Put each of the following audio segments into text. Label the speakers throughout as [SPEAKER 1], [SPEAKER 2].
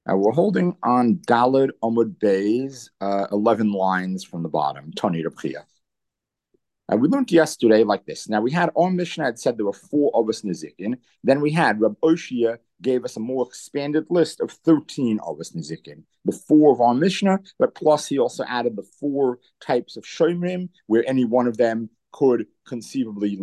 [SPEAKER 1] We're holding on Daled Omud Bays, 11 lines from the bottom, Tony Rabchia. We learned yesterday like this. Now, we had our Mishnah had said there were four Avos Nizikin. Then we had Rab Oshia gave us a more expanded list of 13 Avos Nizikin. The four of our Mishnah, but plus he also added the four types of Shomrim, where any one of them could conceivably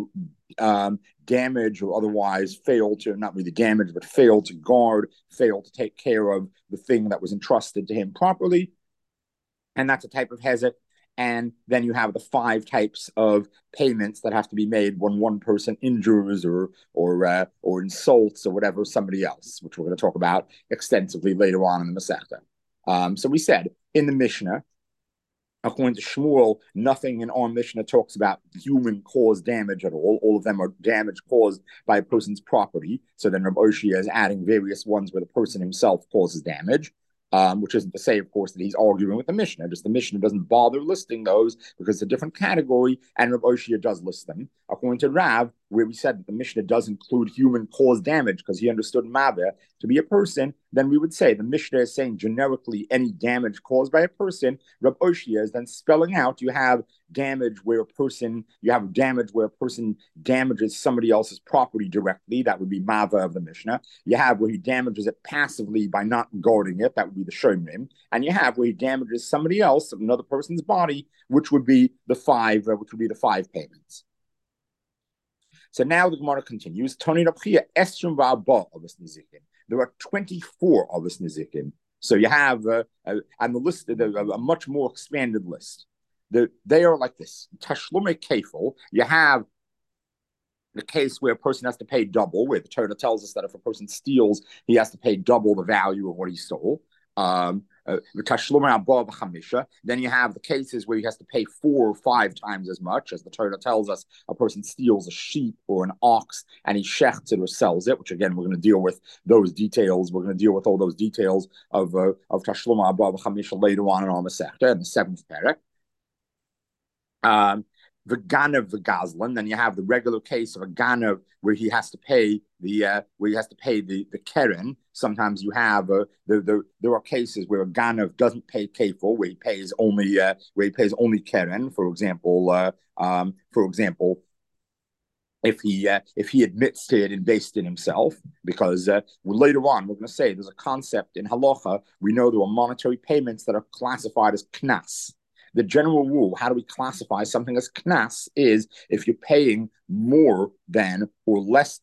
[SPEAKER 1] damage or otherwise fail to, not really damage, but fail to guard, fail to take care of the thing that was entrusted to him properly. And that's a type of hezek. And then you have the five types of payments that have to be made when one person injures or insults or whatever somebody else, which we're going to talk about extensively later on in the Masechta. So we said in the Mishnah, according to Shmuel, nothing in our Mishnah talks about human caused damage at all. All of them are damage caused by a person's property. So then Rabbi Oshia is adding various ones where the person himself causes damage. Which isn't to say, of course, that he's arguing with the Mishnah. Just the Mishnah doesn't bother listing those because it's a different category, and Rav Oshia does list them. According to Rav, where we said that the Mishnah does include human caused damage because he understood Maveh to be a person, then we would say the Mishnah is saying generically any damage caused by a person. Rav Oshia is then spelling out you have damage where a person damages somebody else's property directly. That would be Maveh of the Mishnah. You have where he damages it passively by not guarding it. That would be the Shomrim. And you have where he damages somebody else, another person's body, which would be the five payments. So now the Gemara continues. Tony Rabchia Esrim Va'abah Avos Nizikin. There are 24 Avos Nizikin. So you have, and the list, a much more expanded list. They are like this. Tashlume Kefil, you have the case where a person has to pay double, where the Torah tells us that if a person steals, he has to pay double the value of what he stole. Then you have the cases where he has to pay 4 or 5 times as much, as the Torah tells us a person steals a sheep or an ox and he shechts it or sells it, which again, we're going to deal with those details. We're going to deal with all those details of Tashlum Abba Chamisha later on in our Masechta in the 7th parak. The Ganav the Gazlan. Then you have the regular case of a Ganav where he has to pay the Keren. Sometimes you have there are cases where a Ganav doesn't pay Kefil, where he pays only Keren. For example, if he admits to it and based in himself, because later on we're going to say there's a concept in halacha. We know there are monetary payments that are classified as knas. The general rule, how do we classify something as knas, is if you're paying more than or less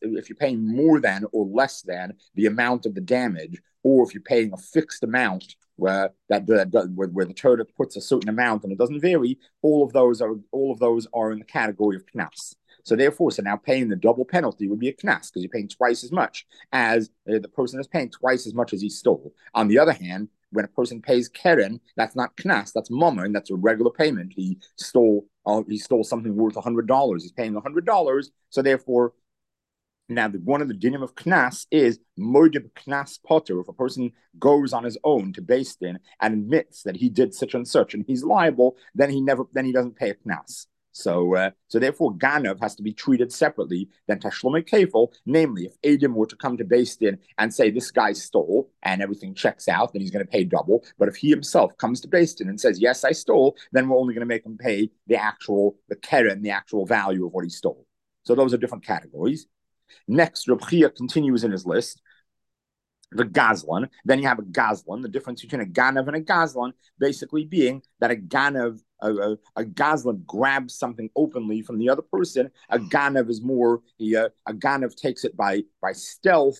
[SPEAKER 1] than the amount of the damage, or if you're paying a fixed amount where the Torah puts a certain amount and it doesn't vary. All of those are in the category of knas. So therefore, now paying the double penalty would be a knas because you're paying twice as much as the person is paying twice as much as he stole. On the other hand, when a person pays keren, that's not knas, that's mama, and that's a regular payment. He stole something worth $100. He's paying $100, so therefore, now one of the dinim of knas is modib knas potter. If a person goes on his own to Beis Din and admits that he did such and such and he's liable, then he doesn't pay a knas. So therefore, Ganav has to be treated separately than Tashlumei Kefil. Namely, if Adim were to come to Beis Din and say this guy stole and everything checks out, then he's going to pay double. But if he himself comes to Beis Din and says yes, I stole, then we're only going to make him pay the keren, the actual value of what he stole. So those are different categories. Next, Reb Chia continues in his list. The Gazlan. Then you have a Gazlan. The difference between a Ganav and a Gazlan basically being that a Gazlan grabs something openly from the other person. A Ganav is more, a Ganav takes it by stealth.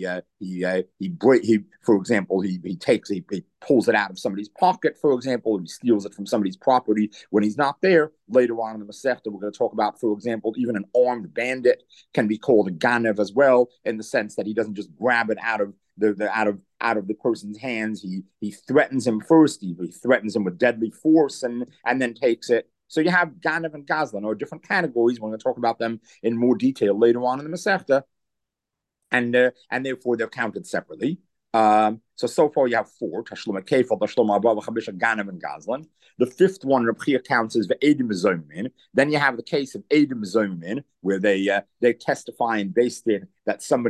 [SPEAKER 1] For example, he pulls it out of somebody's pocket, for example, he steals it from somebody's property when he's not there. Later on in the Masechta, we're going to talk about, for example, even an armed bandit can be called a Ganav as well, in the sense that he doesn't just grab it out of the person's hands. He threatens him first. He threatens him with deadly force and then takes it. So you have Ganav and Gazlan, or different categories. We're going to talk about them in more detail later on in the Masechta, and therefore they're counted separately. So far you have 4: Tashlum Kefil, Tashlum Abba, Chabisha, Ganav, and Gazlan. The 5th one, Reb Chia counts as Ve'edim Zomin. Then you have the case of Edim Zomin, where they testify and based in that somebody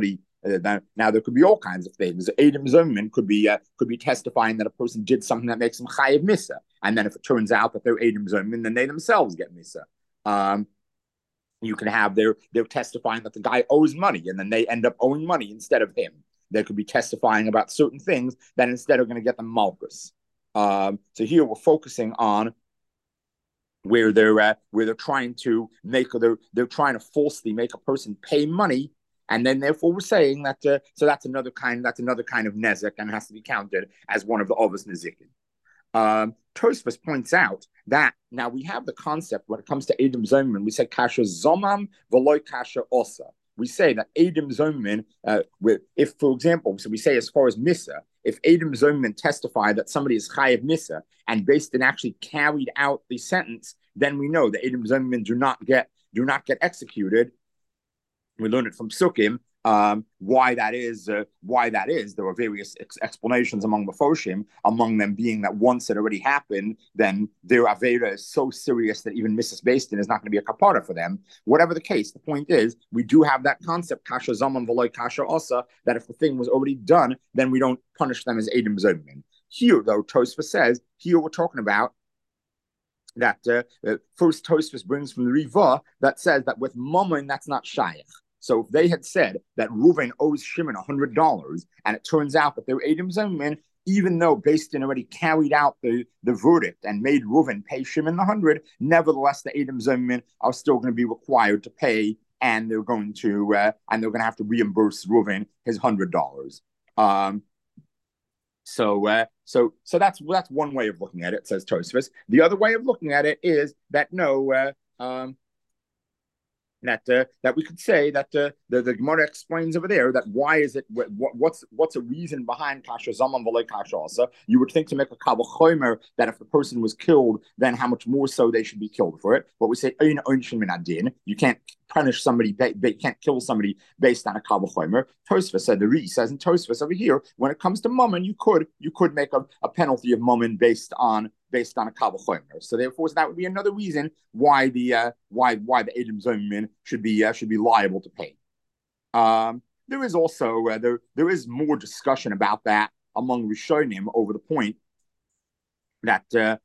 [SPEAKER 1] Now there could be all kinds of things. Adam Zoman could be testifying that a person did something that makes them chayiv misa, and then if it turns out that they're Adam Zoman, then they themselves get misa. You can have they're testifying that the guy owes money, and then they end up owing money instead of him. They could be testifying about certain things that instead are going to get them malchus. So here we're focusing on where they're trying to they're trying to falsely make a person pay money, and then therefore we're saying that so that's another kind of nezek and has to be counted as one of the ovos nezikin. Tosfos points out that now we have the concept when it comes to Adam Zoman, we say kasha zomam v'loy kasha osa. We say that Adam Zoman, if for example, so we say as far as misa, if Adam Zoman testified that somebody is chayiv misa and based and actually carried out the sentence, then we know that Adam Zoman do not get executed. We learn it from Sukkim. Why that is. There are various explanations among Mefoshim, among them being that once it already happened, then their Avera is so serious that even Mrs. Bastin is not going to be a kapara for them. Whatever the case, the point is, we do have that concept, kasha zaman v'loy kasha osa, that if the thing was already done, then we don't punish them as Adam Zomin. Here, though, Tosfos says, here we're talking about that first Tosfos brings from the Riva that says that with Mammon, that's not Shaykh. So if they had said that Reuven owes Shimon $100, and it turns out that they're Adam Zomin, even though Beis Din already carried out the verdict and made Reuven pay Shimon the 100, nevertheless the Adam Zomin are still going to be required to pay, and they're going to have to reimburse Reuven his $100. So that's one way of looking at it, says Tosfos. The other way of looking at it is that that we could say that the Gemara explains over there that why is it what's a reason behind kasha zaman v'loy kasha asa? You would think to make a kabel chomer that if the person was killed, then how much more so they should be killed for it. But we say ein onshin min adin. You can't punish somebody, you can't kill somebody based on a kabel chomer. Tosfos said the Ri says in Tosfos over here when it comes to mammon, you could make a penalty of mammon based on a kabel chomer. So therefore, that would be another reason why the Adam Zomin should be liable to pay. There is also there is more discussion about that among Rishonim over the point that the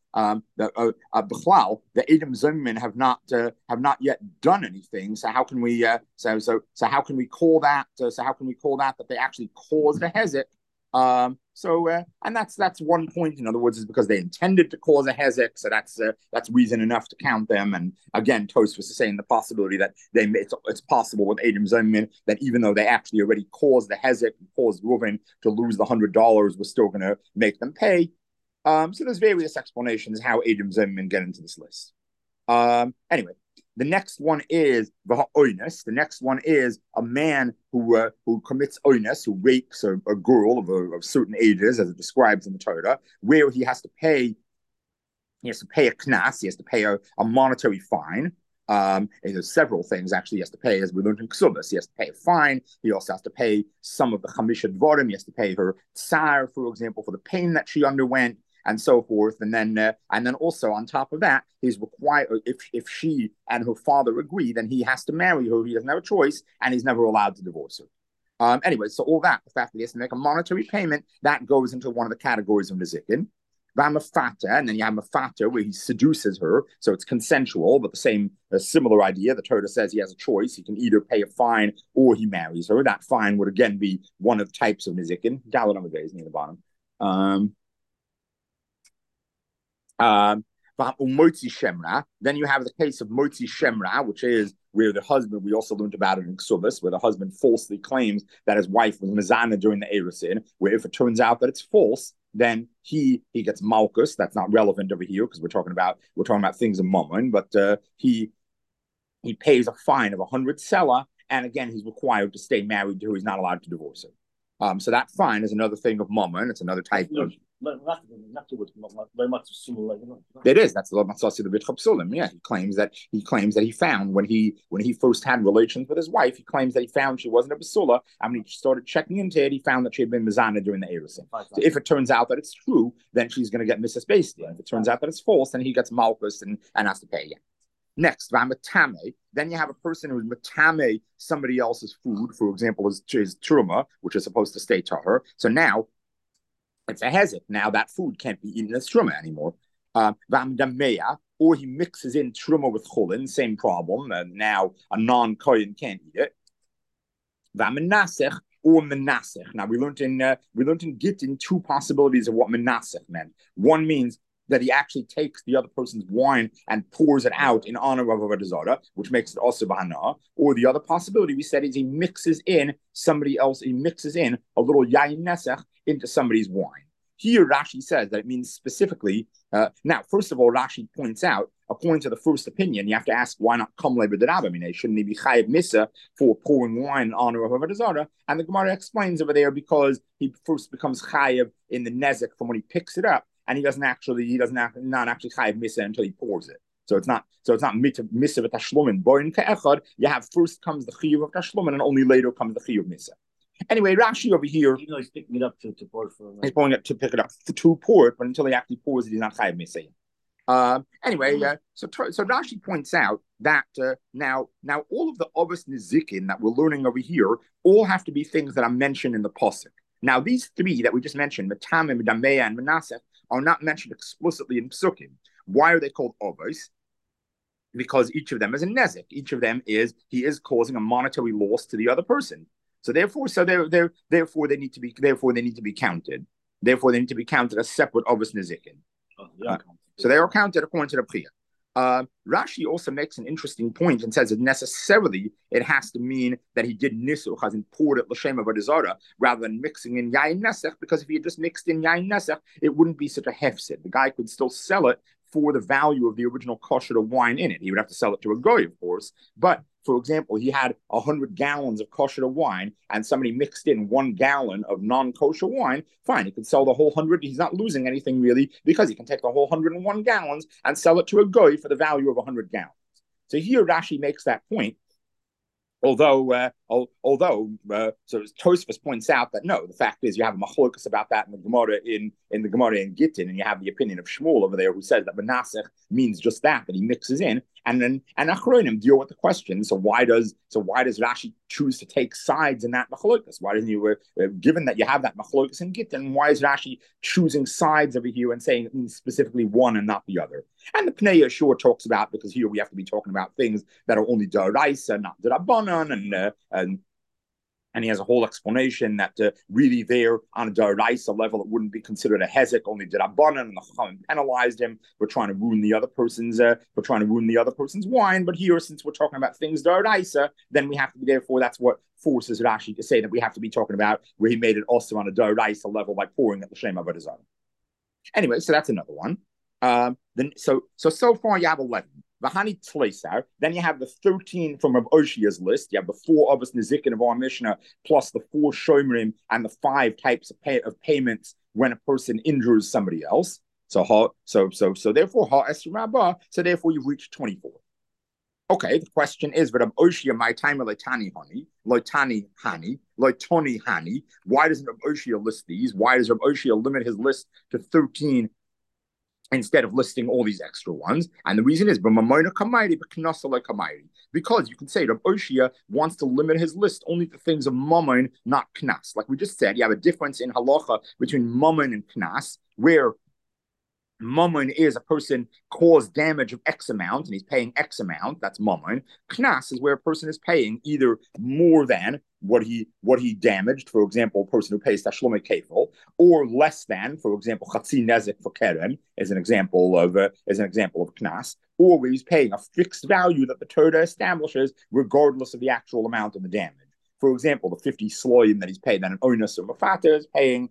[SPEAKER 1] Adam Zomin have not yet done anything. So how can we how can we call that that they actually caused a hezek? And that's one point. In other words, is because they intended to cause a hezek, so that's reason enough to count them. And again, Tosfos is saying the possibility that it's possible with Adam Zomin that even though they actually already caused the hezek and caused Reuven to lose the $100, we're still going to make them pay. So there's various explanations how Adam Zomin get into this list. Anyway. The next one is oinus. The next one is a man who commits oinus, who rapes a girl of certain ages, as it describes in the Torah, where he has to pay a knas, he has to pay a monetary fine. And there's several things actually he has to pay, as we learned in Ksubas. He has to pay a fine. He also has to pay some of the chamisha dvarim. He has to pay her tsar, for example, for the pain that she underwent, and so forth, and then also on top of that, he's required if she and her father agree, then he has to marry her. He doesn't have a choice, and he's never allowed to divorce her. Anyway, so all that, the fact that he has to make a monetary payment, that goes into one of the categories of nezikin. V'hamafata, and then you have mafata where he seduces her, so it's consensual, but a similar idea. The Torah says he has a choice; he can either pay a fine or he marries her. That fine would again be one of the types of nezikin. Dalet on the base near the bottom. Then you have the case of Motzi Shemra, which is where the husband, we also learned about it in Ksubas, where the husband falsely claims that his wife was Mizana during the Erusin, where if it turns out that it's false, then he gets Malchus. That's not relevant over here because we're talking about things of Mammon, but he pays a fine of 100 selah, and again he's required to stay married to her. He's not allowed to divorce her. So that fine is another thing of Mammon. It's another type of. It is. That's the Matzasi the B'tchap Sulim. Yeah, he claims that he found when he first had relations with his wife. He claims that he found she wasn't a basula. And when he started checking into it, he found that she had been mizana during the erusin. So if it turns out that it's true, then she's going to get Mrs. Based. If it turns out that it's false, then he gets malchus and has to pay again. Next, vamatame. Then you have a person who's matame somebody else's food, for example, is truma, which is supposed to stay tahor. So now it's a hezek. Now that food can't be eaten as truma anymore. Vamdameya, or he mixes in truma with chulin, same problem. Now a non-kohen can't eat it. Vamenasech or menasech. Now we learned in Gittin two possibilities of what menasech meant. One means that he actually takes the other person's wine and pours it out in honor of Avodah Zarah, which makes it also bahana. Or the other possibility we said is he mixes in a little yayin nesech into somebody's wine. Here, Rashi says that it means specifically. Now, first of all, Rashi points out, according to the first opinion, you have to ask why not kamle b'derabamine? Shouldn't he be chayiv misa for pouring wine in honor of Avodah Zarah? And the Gemara explains over there because he first becomes chayiv in the nezek from when he picks it up, and he doesn't actually chayiv misa until he pours it. So it's not misa v'tashlumin. Boin ke'echad. You have first comes the chiyuv of tashlumin, and only later comes the chiyuv misa. Anyway, Rashi over here,
[SPEAKER 2] even though he's picking it up to pour it for,
[SPEAKER 1] he's pulling it to pick it up to pour it, but until he actually pours it, he's not chayiv misa. Anyway, so Rashi points out that now all of the obvious nizikin that we're learning over here all have to be things that are mentioned in the pasuk. Now these three that we just mentioned, Matamim, Dameya, and Menasech, are not mentioned explicitly in psukim. Why are they called obvious? Because each of them is a nezik. Each of them is causing a monetary loss to the other person. So therefore they need to be counted. Therefore, they need to be counted as separate obvious nizikin. So they are counted according to the Priya. Rashi also makes an interesting point and says that necessarily it has to mean that he did nisuch, as in poured it l'shem avodah zarah, rather than mixing in yain nesech, because if he had just mixed in yain nesech, it wouldn't be such a hefsid. The guy could still sell it for the value of the original kosher wine in it. He would have to sell it to a goy, of course, but for example, he had 100 gallons of kosher wine and somebody mixed in 1 gallon of non-kosher wine, fine, he could sell the whole 100. He's not losing anything really because he can take the whole 101 gallons and sell it to a goy for the value of 100 gallons. So here Rashi makes that point. Although Tosfos points out that no, the fact is you have a machlokas about that in the Gemara in the Gemara in Gittin, and you have the opinion of Shmuel over there who says that Menasech means just that he mixes in, and Achronim deal with the question. So why does Rashi choose to take sides in that machlokas? Why doesn't you, given that you have that machlokas in Gittin, why is Rashi choosing sides over here and saying it means specifically one and not the other? And the Pnei Yeshua talks about, because here we have to be talking about things that are only d'oraisa, not d'rabbanan, and he has a whole explanation that really there on a d'oraisa level it wouldn't be considered a hezek, only d'rabbanan, and the Chachamim penalized him for trying to ruin the other person's wine. But here, since we're talking about things d'oraisa, then we have to be, therefore that's what forces Rashi to say that we have to be talking about where he made it also on a d'oraisa level by pouring at l'shem avodah zarah. Anyway, so that's another one. Then so far you have 11. Vahani Tleisar. Then you have the 13 from Rav Oshia's list. You have the 4 obvious Nizikin of our Mishnah, plus the 4 Shomrim and the 5 types of payments when a person injures somebody else. So therefore Ha Rabba. So therefore you've reached 24. Okay, the question is, but Rav Oshia, my time Loitani Hani, Loitoni Hani. Why doesn't Rav Oshia list these? Why does Rav Oshia limit his list to 13? Instead of listing all these extra ones? And the reason is, because you can say Rav Oshia wants to limit his list only to things of mammon, not knas. Like we just said, you have a difference in halacha between mammon and knas, where mammon is a person caused damage of X amount and he's paying X amount. That's mammon. Knas is where a person is paying either more than what he damaged, for example, a person who pays tashlomei kefil, or less than, for example, chatzi nezek for keren is an example of knas, or where he's paying a fixed value that the Torah establishes regardless of the actual amount of the damage. For example, the 50 sloim that he's paid, that an onus or mafata is paying.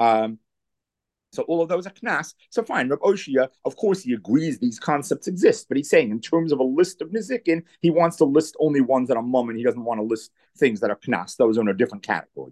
[SPEAKER 1] So all of those are knas. So fine, Rav Oshia, of course, he agrees these concepts exist, but he's saying in terms of a list of nizikin, he wants to list only ones that are mum, and he doesn't want to list things that are knas. Those are in a different category.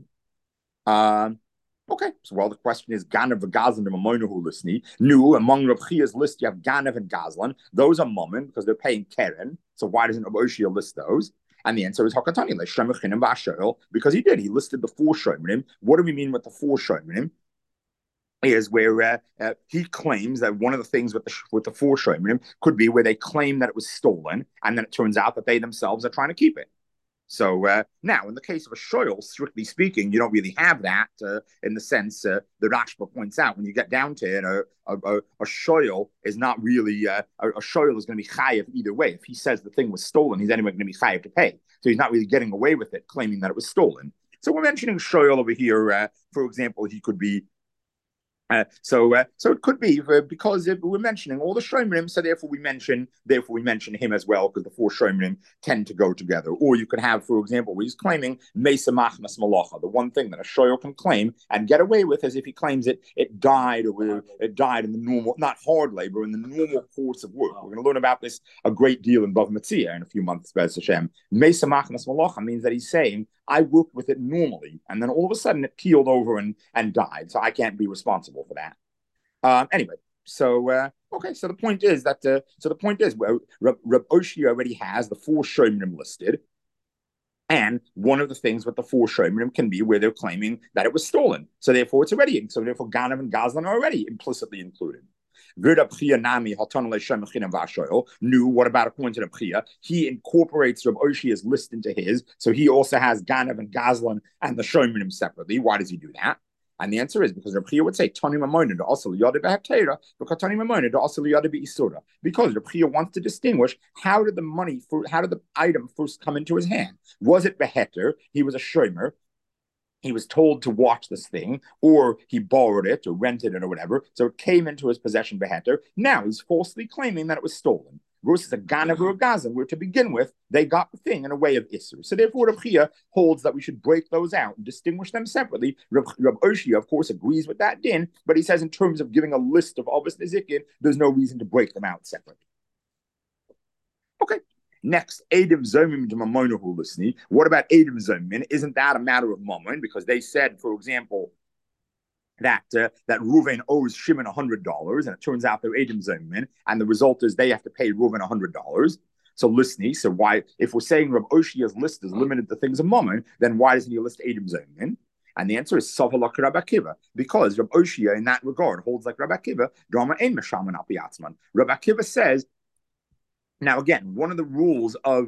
[SPEAKER 1] Okay, so the question is Ganav and Gazlan and Mamonahu Lisni. New among Rav Chia's list, you have Ganav and Gazlan. Those are mummin because they're paying keren. So why doesn't Rav Oshia list those? And the answer is Hakatani, like Shemachin and because he did. He listed the 4 shomrim. What do we mean with the 4 shomrim? is where he claims that one of the things with the four shoymrim could be where they claim that it was stolen, and then it turns out that they themselves are trying to keep it. So now, in the case of a shoyl, strictly speaking, you don't really have that in the sense the Rashba points out. When you get down to it, a shoyl is not really a shoyl is going to be chayiv either way. If he says the thing was stolen, he's anyway going to be chayiv to pay. So he's not really getting away with it, claiming that it was stolen. So we're mentioning shoyl over here. For example, he could be so it could be because we're mentioning all the shomrim, so therefore we mention him as well, because the four shomrim tend to go together. Or you could have, for example, where he's claiming mesa machmas malacha, the one thing that a shoyl can claim and get away with, as if he claims it died, or it died in the normal, not hard labor, in the normal course of work. We're going to learn about this a great deal in Bav Metzia in a few months. Be'ez Hashem. Mesa machmas malacha means that he's saying, I worked with it normally, and then all of a sudden it keeled over and died. So I can't be responsible for that. Anyway, so okay. So the point is that Reb Oshia already has the four shomrim listed, and one of the things with the four shomrim can be where they're claiming that it was stolen. So therefore, it's already. So therefore, Ganav and Gazlan are already implicitly included. Knew what about according to the B'chia? He incorporates Reb Oshia's list into his, so he also has Ganav and Gazlan and the Shomrim separately. Why does he do that? And the answer is because Reb Chia would say Tani Mamonah to also Yada Behatera, because Tani Mamonah to also Yada Isura. Because Reb Chia wants to distinguish how did the item first come into his hand? Was it Beheter? He was a Shomer. He was told to watch this thing, or he borrowed it or rented it or whatever. So it came into his possession beheter. Now he's falsely claiming that it was stolen. Versus a Ganav or a Gazan, where to begin with, they got the thing in a way of Isser. So therefore, Reb Chia holds that we should break those out and distinguish them separately. Reb Oshia, of course, agrees with that din, but he says in terms of giving a list of Avos Nezikin, there's no reason to break them out separately. Okay. Next, Edim Zomim to Mamonahu Lisni. What about Edim Zomin? Isn't that a matter of Mammon? Because they said, for example, that Reuven owes Shimon $100, and it turns out they're Edim Zomin, and the result is they have to pay Reuven $100. So Lisni, so why, if we're saying Reb Oshia's list is limited to things of Mammon, then why doesn't he list Edim Zomin? And the answer is Savalak Rabbi Akiva, because Reb Oshia in that regard holds like Rabbi Akiva, Drama Ein Meshaman Al Piatzman. Rabbi Akiva says. Now, again, one of the rules of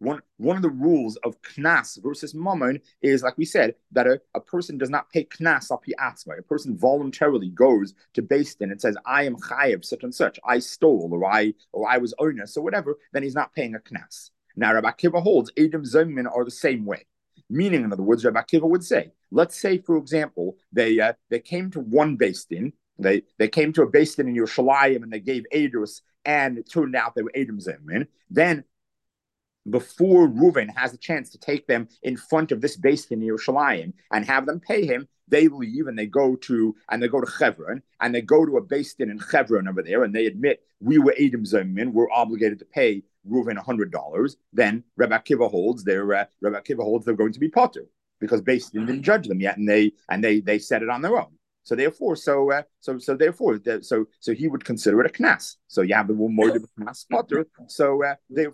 [SPEAKER 1] knas versus mammon is, like we said, that a person does not pay knas al pi atzma. A person voluntarily goes to Beis Din and says, "I am chayev such and such. I stole, or I was onus, or whatever." Then he's not paying a knas. Now, Rabbi Akiva holds Edim Zomin are the same way. Meaning, in other words, Rabbi Akiva would say, let's say, for example, they came to one Beis Din. They came to a Beis Din in Yerushalayim and they gave edus, and it turned out they were Edim Zomin. Then, before Reuven has a chance to take them in front of this Beis Din in Yerushalayim and have them pay him, they leave and they go to Chevron, and they go to a Beis Din in Chevron over there, and they admit we were Edim Zomin, we're obligated to pay Reuven $100. Then Rabbi Akiva holds they're going to be potter because Beis Din didn't judge them yet, and they said it on their own. So therefore, so he would consider it a knas. So you have the word moed knas potter. So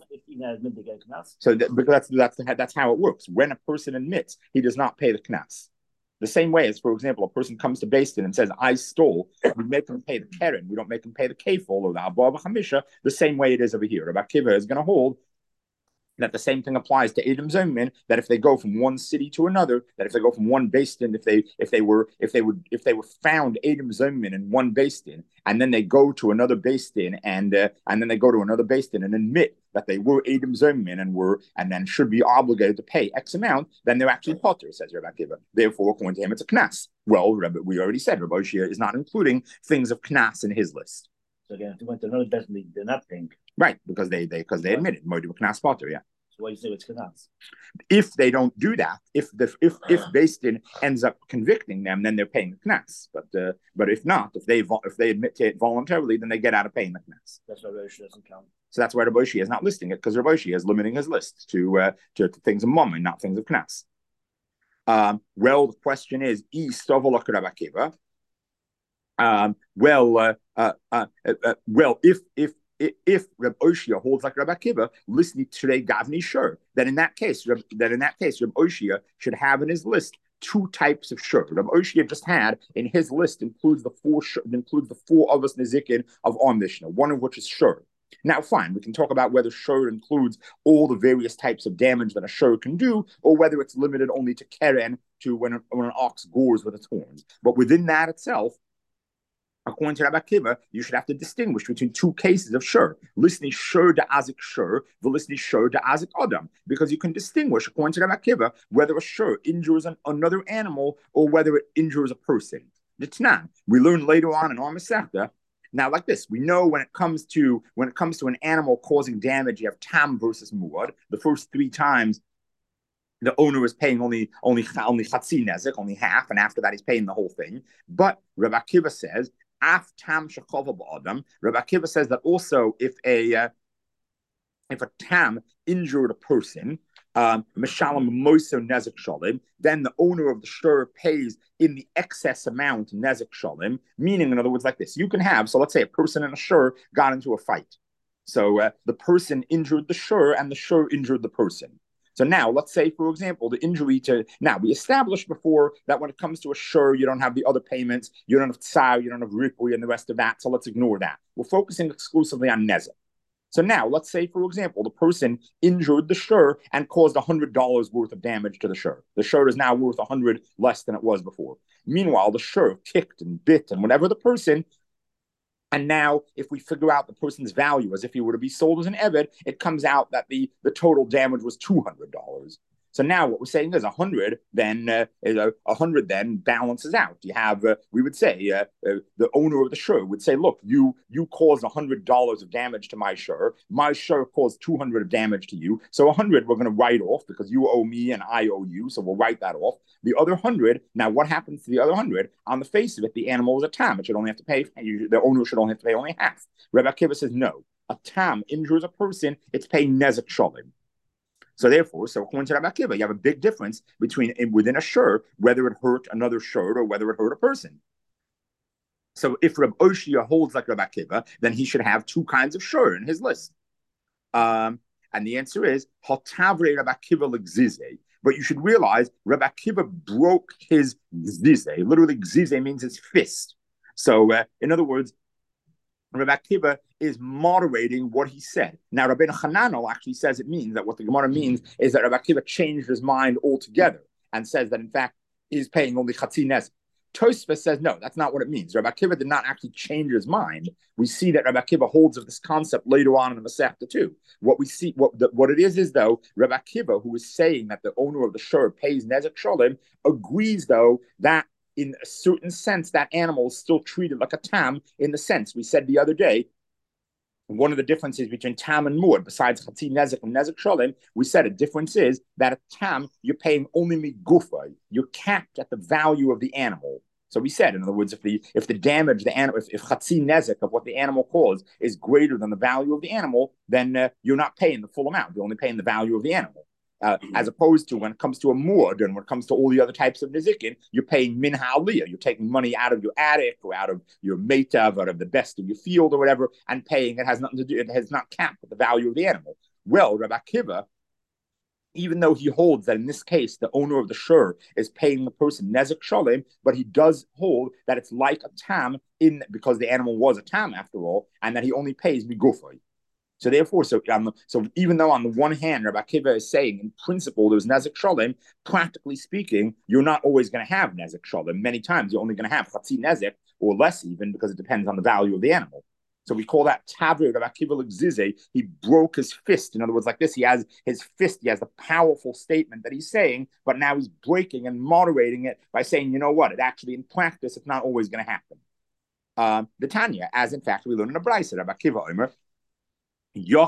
[SPEAKER 1] because that's how it works. When a person admits, he does not pay the knas. The same way as, for example, a person comes to Beis Din and says, "I stole," we make him pay the keren. We don't make him pay the kefil or the abba b'chamisha. The same way it is over here. Rabbi Akiva is going to hold that the same thing applies to Edim Zomin, that if they go from one city to another, that if they go from one Beis Din, if they were found Edim Zomin in one Beis Din, and then they go to another Beis Din, and then they go to another Beis Din and admit that they were Edim Zomin and then should be obligated to pay X amount, then they're actually potter, says Rabbi Akiva. Therefore, according to him, it's a knas. Well, we already said Rabbi Oshia is not including things of knas in his list.
[SPEAKER 2] So again, if they went to another Beis Din, they're not paying.
[SPEAKER 1] Right, because they admitted moed knas potter, yeah.
[SPEAKER 2] So why do you say it's knas?
[SPEAKER 1] If they don't do that, if Beis Din ends up convicting them, then they're paying the knas. But if not, if they admit to it voluntarily, then they get out of paying the knas.
[SPEAKER 2] That's why Rabbi Oshia doesn't count. So
[SPEAKER 1] that's why Rabbi Oshia is not listing it, because Rabbi Oshia is limiting his list to things of mammon, not things of knas. Well, the question is, Rabbi Akiva. If Reb Oshia holds like Rabbi Akiva, listening today Gavni sure, then in that case, Reb Oshia should have in his list two types of shur. Rabbi Oshia just had in his list includes the four Avos Nezikin of our Mishnah, one of which is shur. Now, fine, we can talk about whether shur includes all the various types of damage that a shur can do, or whether it's limited only to keren, to when an ox gores with its horns. But within that itself, according to Rabbi Akiva, you should have to distinguish between two cases of shur. Listening shur da azik shur, the listening shur da azik adam, because you can distinguish, according to Rabbi Akiva, whether a shur injures another animal or whether it injures a person. The Tanan, we learn later on in our Masechta. Now, like this, we know when it comes to an animal causing damage, you have tam versus muad. The first three times, the owner is paying only chatzi nezek, only half, and after that he's paying the whole thing. But Rabbi Akiva says, af tam shechova ba'adam. Rabbi Akiva says that also if a tam injured a person, Meshalam Moiso Nezek Shalim, then the owner of the shur pays in the excess amount Nezek Shalim, meaning, in other words, like this. You can have, so let's say a person and a shur got into a fight. So the person injured the shur and the shur injured the person. So now, let's say, for example, the injury to, now we established before that when it comes to a shur, you don't have the other payments, you don't have tsar, you don't have ripui and the rest of that, so let's ignore that. We're focusing exclusively on nezek. So now, let's say, for example, the person injured the shur and caused $100 worth of damage to the shur. The shur is now worth 100 less than it was before. Meanwhile, the shur kicked and bit and whatever the person, and now if we figure out the person's value as if he were to be sold as an eved, it comes out that the total damage was $200. So now what we're saying is 100 then 100 then balances out. You have we would say the owner of the shur would say, look, you caused $100 of damage to my shur caused 200 of damage to you. So 100 we're going to write off because you owe me and I owe you, so we'll write that off. The other 100, now what happens to the other 100? On the face of it, the animal is a tam. It should only have to pay. The owner should only have to pay only half. Rebbe Akiva says no. A tam injures a person, it's paying nezek shalim. So therefore, according to Rabbi Akiva, you have a big difference between within a shur, whether it hurt another shur or whether it hurt a person. So if Rabbi Oshia holds like Rabbi Akiva, then he should have two kinds of shur in his list. And the answer is Hatavre Rabbi Akiva l'gzize. But you should realize Rabbi Akiva broke his gzize. Literally, gzize means his fist. So in other words, Rabbi Akiva is moderating what he said. Now, Rabbeinu Hananel actually says it means that what the Gemara means is that Rabbi Akiva changed his mind altogether and says that, in fact, he's paying only chatzi nezek. Tosfos says, no, that's not what it means. Rabbi Akiva did not actually change his mind. We see that Rabbi Akiva holds of this concept later on in the Masechta too. What we see, what it is though, Rabbi Akiva, who is saying that the owner of the shur pays nezek shalim, agrees though that in a certain sense, that animal is still treated like a tam in the sense we said the other day. One of the differences between tam and muad, besides chatzi nezek and nezek shalim, we said a difference is that a tam, you're paying only migufa. You're capped at the value of the animal. So we said, in other words, if the damage, the animal, if chatzi nezek of what the animal caused is greater than the value of the animal, then you're not paying the full amount. You're only paying the value of the animal. As opposed to when it comes to a muad and when it comes to all the other types of nezikin, you're paying min ha'aliyah. You're taking money out of your attic or out of your meitav, out of the best of your field or whatever, and paying. It has nothing to do. It has not capped with the value of the animal. Well, Rabbi Akiva, even though he holds that in this case the owner of the shur is paying the person nezek shalim, but he does hold that it's like a tam because the animal was a tam after all, and that he only pays migufay. So therefore, so even though on the one hand, Rabbi Akiva is saying in principle there's nezek shalim, practically speaking, you're not always going to have nezek shalim. Many times you're only going to have chatzi nezek or less even because it depends on the value of the animal. So we call that Tavri Rabbi Akiva l'gzize. He broke his fist. In other words, like this, he has his fist. He has the powerful statement that he's saying, but now he's breaking and moderating it by saying, you know what? It actually, in practice, it's not always going to happen. The Tanya, as in fact we learn in the Brisa, Rabbi Akiva Omer, you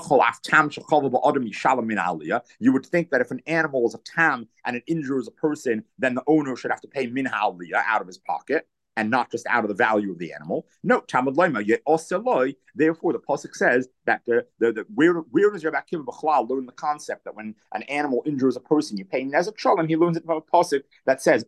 [SPEAKER 1] would think that if an animal is a tam and it injures a person, then the owner should have to pay min ha'aliyah out of his pocket and not just out of the value of the animal. No, Talmud Lema, therefore the pasuk says that where does Rabbi Akiva B'chlal learn the concept that when an animal injures a person, you pay nezek shalim? He learns it from a pasuk that says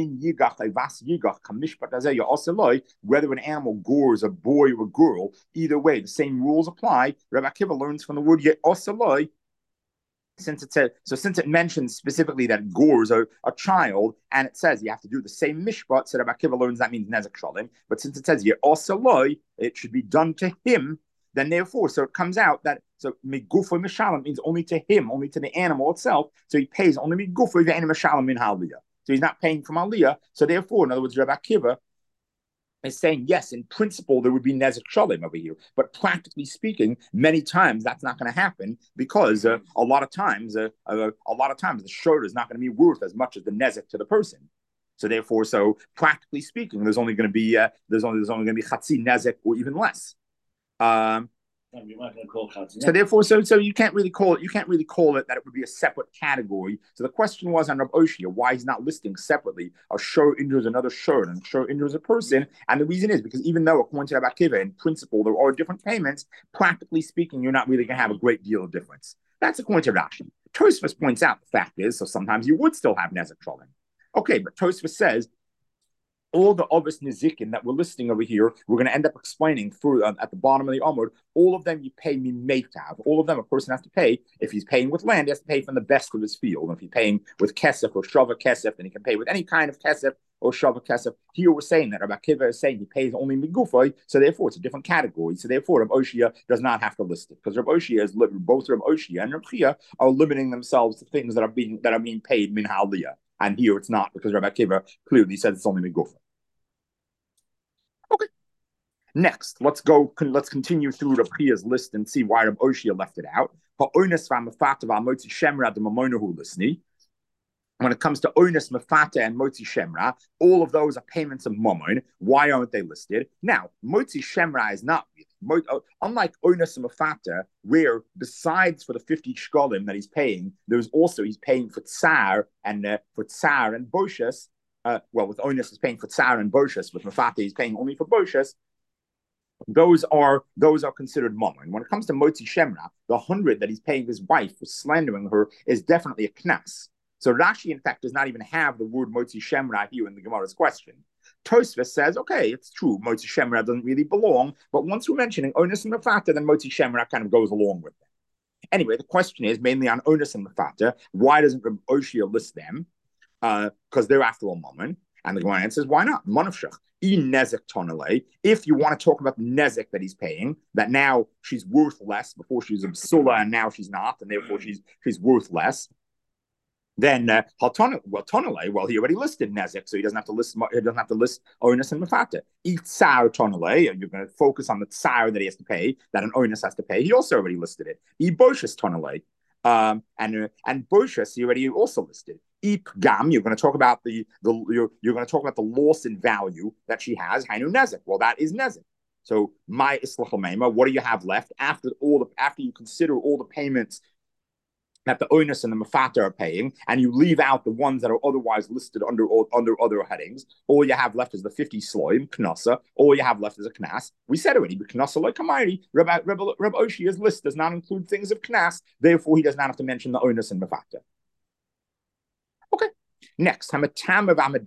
[SPEAKER 1] whether an animal gores a boy or a girl, either way, the same rules apply. Rabbi Akiva learns from the word ye'osaloi since it said so, since it mentions specifically that gores are a child, and it says you have to do the same mishpat, so Rabbi Akiva learns that means nezek shalim. But since it says here also loy, it should be done to him. Then therefore, so it comes out that so migufo mishalim means only to him, only to the animal itself. So he pays only migufo the animal mishalim min haliyah. So he's not paying from aliyah. So therefore, in other words, Rabbi Akiva is saying, yes, in principle, there would be nezek shalim over here. But practically speaking, many times that's not going to happen because a lot of times the shor is not going to be worth as much as the nezek to the person. So therefore, so practically speaking, there's only going to be chatzi nezek or even less. So therefore, so you can't really call it that it would be a separate category. So the question was on Rav Oshia why he's not listing separately a shor injures another shor and a shor injures a person, and the reason is because even though according to Rabbi Akiva in principle there are different payments, practically speaking you're not really going to have a great deal of difference. That's according to Rashi. Tosfos points out the fact is so sometimes you would still have nezek shalim. Okay, but Tosfos says all the obvious nizikin that we're listing over here, we're going to end up explaining through at the bottom of the Amud. All of them you pay mimetav. All of them a person has to pay. If he's paying with land, he has to pay from the best of his field. If he's paying with kesef or shava kesef, then he can pay with any kind of kesef or shava kesef. Here we're saying that Rabbi Akiva is saying he pays only migufay, so therefore it's a different category. So therefore Rabbi Oshia does not have to list it because Rabbi Oshia is both Rabbi Oshia and Rabbi Chia are limiting themselves to things that are being paid min haliyah. And here it's not because Rabbi Akiva clearly says it's only migufay. Okay. Next, let's continue through Rav Chia's list and see why Rav Oshia left it out. When it comes to Oinus, Mefata, and Motzi Shemra, all of those are payments of Mammon. Why aren't they listed? Now, Motzi Shemra is not really. Unlike Oinus and Mefata, where besides for the 50 shkolim that he's paying, he's paying for Tsar and Boshas. With Oinus he's paying for Tsar and Boshas. With Mefata he's paying only for Boshas. Those are considered mammon. When it comes to Motzi Shemra, the 100 that he's paying his wife for slandering her is definitely a knas. So Rashi, in fact, does not even have the word Motzi Shemra here in the Gemara's question. Tosfos says, okay, it's true, Motzi Shemra doesn't really belong, but once we're mentioning Onus and Mefata, then Motzi Shemra kind of goes along with them. Anyway, the question is mainly on Onus and Mefata. Why doesn't Reb Oshia list them? Because they're after all mammon. And the Gemara answers, why not? Manavshach. If you want to talk about the nezek that he's paying, that now she's worth less, before she was a psula and now she's not, and therefore she's worth less. Then Tonale, he already listed nezek, so he doesn't have to list Onus and Mefata. Tsar Tonale, you're going to focus on the tsar that he has to pay, that an Onus has to pay. He also already listed it. Boshas Tonale, and Boshas he already also listed. Gam, you're going to talk about the loss in value that she has. Hainu nezek. Well, that is nezek. So my islachal, what do you have left after you consider all the payments that the Onus and the Mefata are paying, and you leave out the ones that are otherwise listed under other headings? All you have left is the 50 sloim, knasa. All you have left is a knas. We said already, but knasa like Kamairi, Reb Oshia's list does not include things of knas, therefore he does not have to mention the Onus and Mefata. Okay. Next, what about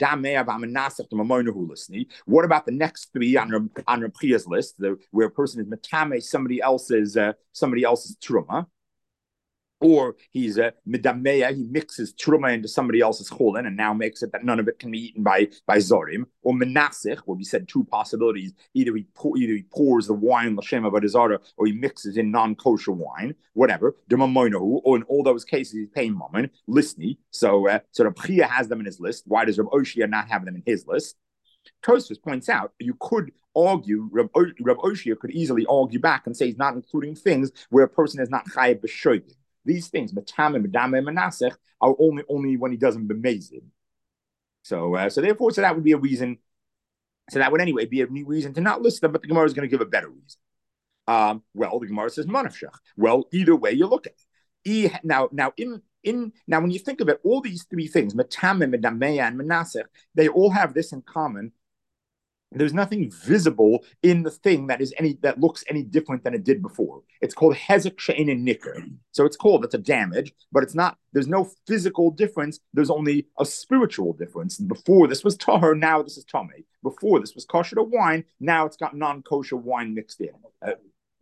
[SPEAKER 1] the next three on Reb Chia's list, where a person is metame somebody else's truma? Or he's a medameya, he mixes truma into somebody else's cholin and now makes it that none of it can be eaten by zorim. Or menasich, where we said two possibilities: either he pours the wine l'shem avodah or he mixes in non-kosher wine, whatever. Or in all those cases, he's paying mammon lisni. So Reb Chia has them in his list. Why does Reb Oshia not have them in his list? Tosfos points out you could argue, Reb Oshia could easily argue back and say he's not including things where a person is not chayav b'shoigim. These things, Matame, Medame, Manasech, are only when he doesn't bemazid. So that would be a reason. So that would anyway be a reason to not list them, but the Gemara is going to give a better reason. The Gemara says Manavshach. Well, either way you look at it. Now when you think of it, all these three things, Matame, Medame, and Manasech, they all have this in common. There's nothing visible in the thing that looks any different than it did before. It's called hezek she'ein nicker. So it's a damage, but it's not. There's no physical difference. There's only a spiritual difference. Before this was tahor, now this is tamei. Before this was kosher to wine, now it's got non-kosher wine mixed in. What?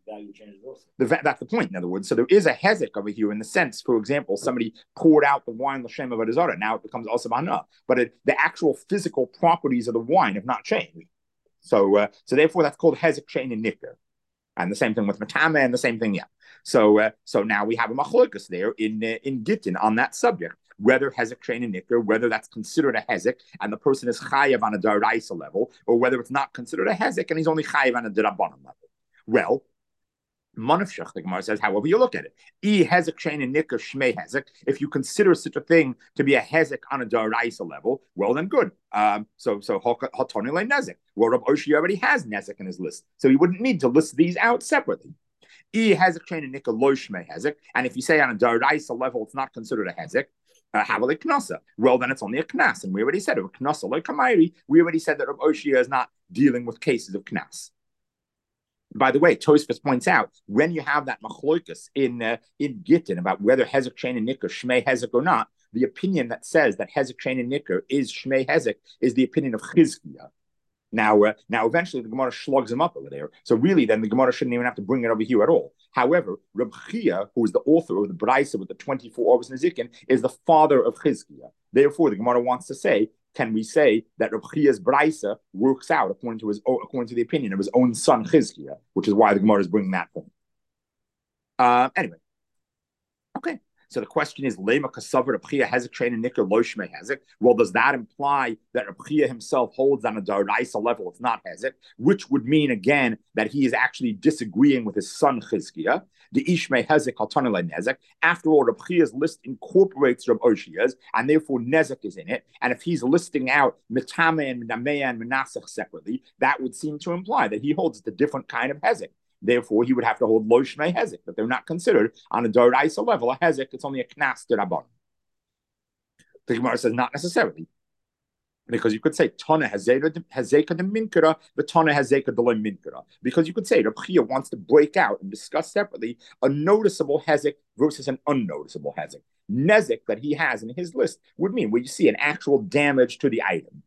[SPEAKER 2] value changes also.
[SPEAKER 1] That's the point, in other words. So there is a hezek over here in the sense, for example, somebody poured out the wine l'shem avodah zarah. Now it becomes also hana, but the actual physical properties of the wine have not changed. So therefore that's called hezek shein and nikkur. And the same thing with matama, and the same thing, yeah. So now we have a machlokas there in Gittin on that subject, whether hezek shein and nikkur, whether that's considered a hezek and the person is chayav on a daraisa level, or whether it's not considered a hezek and he's only chayav on a derabanan level. Well, Manafshach, the Gemara says, however you look at it, hezek shein and nikkur shmei hezek. If you consider such a thing to be a hezek on a daraisa level, well then good. So hatoni le nezek. Well, Rav Oshi already has nezek in his list, so he wouldn't need to list these out separately. Hezek shein and nikkur lo shmei hezek. And if you say on a daraisa level, it's not considered a hezek. How will it knasa? Well, then it's only a knas, and we already said of knasa like kamayri. We already said that Rav Oshia is not dealing with cases of knas. By the way, Tosfos points out when you have that machloikus in Gittin about whether hezek shein and nikkur shmei hezek or not, the opinion that says that hezek shein and nikkur is shmei hezek is the opinion of Chizkiah. Now eventually the Gemara slugs him up over there. So really, then the Gemara shouldn't even have to bring it over here at all. However, Reb Chia, who is the author of the Braisa with the 24 Ovos Nezikin, is the father of Chizkiah. Therefore, the Gemara wants to say, can we say that Reb Chia's Braisa works out according to the opinion of his own son Chizkiah, which is why the Gemara is bringing that point. Anyway, okay. So the question is, Lema kasavar Reb Chia hezek shein and nikkur lo shmei hezek. Well, does that imply that Reb Chia himself holds on a daraisa level it's not hezek, which would mean again that he is actually disagreeing with his son Chizkiah? The ishmei hezek hatana le nezek. After all, Reb Chia's list incorporates Reb Oshia's, and therefore nezek is in it. And if he's listing out mitame and menamea and menasach separately, that would seem to imply that he holds a different kind of hezek. Therefore, he would have to hold lo shmei hezek, that they're not considered on a doraisa level a hezek. It's only a knas derabban. The Gemara says not necessarily, because you could say tana hezeka de minkara, the tana hezeka de minkara. Because you could say Reb Chia wants to break out and discuss separately a noticeable hezek versus an unnoticeable hezek. Nezek that he has in his list would mean where you see an actual damage to the item.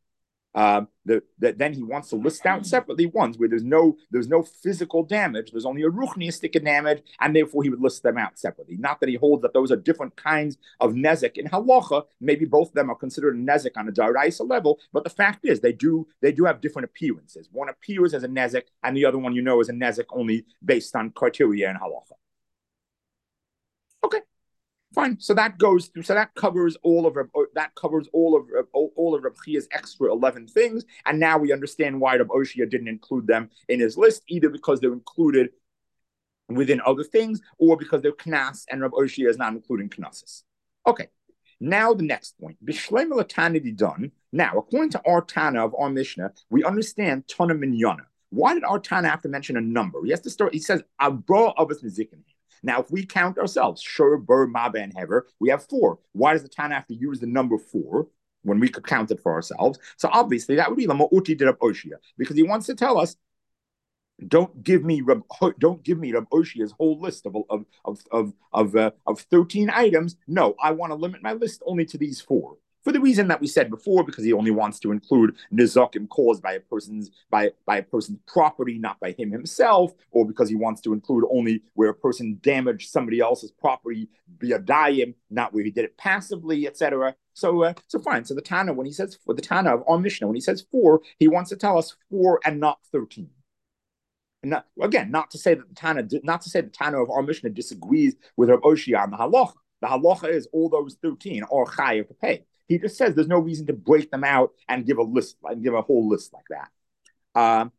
[SPEAKER 1] Then he wants to list out separately ones where there's no physical damage, there's only a ruchniistic damage, and therefore he would list them out separately. Not that he holds that those are different kinds of nezek in halacha. Maybe both of them are considered nezek on a daraisa level, but the fact is they do have different appearances. One appears as a nezek, and the other one is a nezek only based on criteria in halacha. Okay. Fine. So that goes through. So that covers all of Reb Chia's extra 11 things, and now we understand why Reb Oshia didn't include them in his list, either because they're included within other things, or because they're knas, and Reb Oshia is not including knases. Okay. Now the next point. B'shleim l'tana done. Now, according to our Tana of our Mishnah, we understand Tana Minyana. Why did our Tana have to mention a number? He has to start. He says Abra Avos Nezikin. Now, if we count ourselves, Shur, Bur, Maba, and Hever, we have 4. Why does the Tana have to use the number 4 when we could count it for ourselves? So obviously, that would be Lama Uti de Reb Oshia, because he wants to tell us, don't give me Reb Oshia's whole list of 13 items. No, I want to limit my list only to these 4. For the reason that we said before, because he only wants to include nizakim caused by a person's property, not by him himself, or because he wants to include only where a person damaged somebody else's property via dayim, not where he did it passively, etc. So fine. So the Tana, when he says for the Tana of our Mishnah, when he says 4, he wants to tell us 4 and not 13. And not to say that the Tana of our Mishnah disagrees with Reb Oshia on the halacha. The halacha is all those 13 are chayav to pay. He just says there's no reason to break them out and give a list, and give a whole list like that.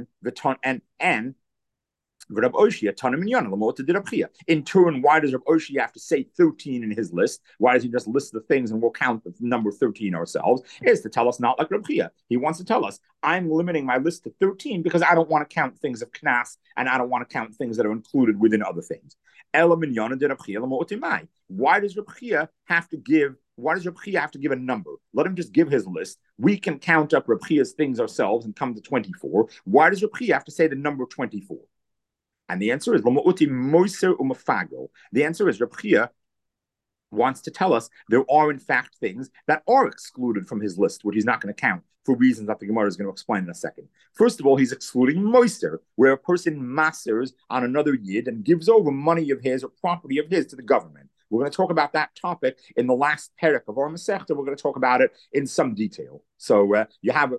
[SPEAKER 1] Reb Oshia, Tana Minyana, Lamota de Reb Chia. In turn, why does Reb Oshia have to say 13 in his list? Why does he just list the things and we'll count the number 13 ourselves? Is to tell us not like Reb Chia. He wants to tell us, I'm limiting my list to 13 because I don't want to count things of knas and I don't want to count things that are included within other things. Ela Minyana de Reb Chia, Lamota Mai. Why does Reb Chia have to give a number? Let him just give his list. We can count up Reb Chia's things ourselves and come to 24. Why does Reb Chia have to say the number 24? And the answer is the answer is Reb Chia wants to tell us there are in fact things that are excluded from his list, which he's not going to count. for reasons that the Gemara is going to explain in a second. First of all, he's excluding moister, where a person masters on another yid and gives over money of his or property of his to the government. We're going to talk about that topic in the last parak of our Masechta. We're going to talk about it in some detail. So you have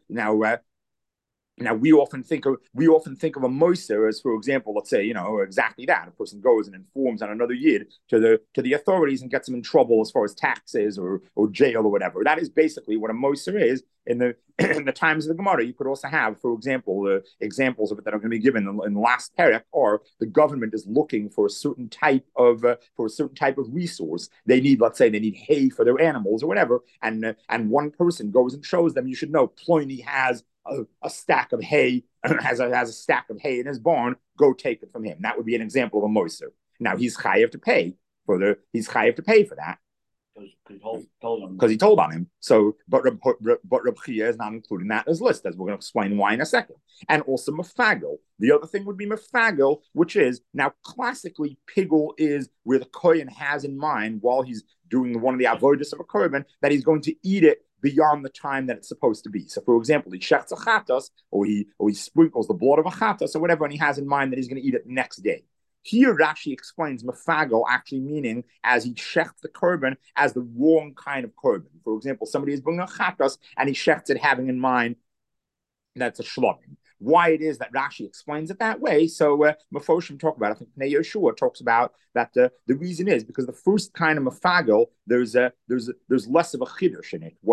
[SPEAKER 1] now we often think of a moiser as, for example, let's say, exactly that. A person goes and informs on another yid to the authorities and gets them in trouble as far as taxes or jail or whatever. That is basically what a moiser is in the in the times of the Gemara. You could also have, for example, examples of it that are going to be given in the last parak, or the government is looking for a certain type of resource. They need, let's say, hay for their animals or whatever, and one person goes and shows them. You should know Pliny has a stack of hay, has a stack of hay in his barn. Go take it from him. That would be an example of a moiser. Now he's chayav to pay for that. Because he told on him. So, but Reb Chia is not including that as list, as we're going to explain why in a second. And also mefagel. The other thing would be mefagel, which is, now classically pigul is where the kohen has in mind while he's doing one of the avodas of a korban that he's going to eat it beyond the time that it's supposed to be. So, for example, he shechts a chatas, or he sprinkles the blood of a chatas or whatever, and he has in mind that he's going to eat it the next day. Here, Rashi explains mefagel actually meaning as he shechts the korban as the wrong kind of korban. For example, somebody is bringing a chatas and he shechts it having in mind that's a shlomim. Why it is that Rashi explains it that way, so Mefoshim talk about it. I think Pnei Yeshua talks about that the reason is because the first kind of mefagel, there's less of a chiddush in it.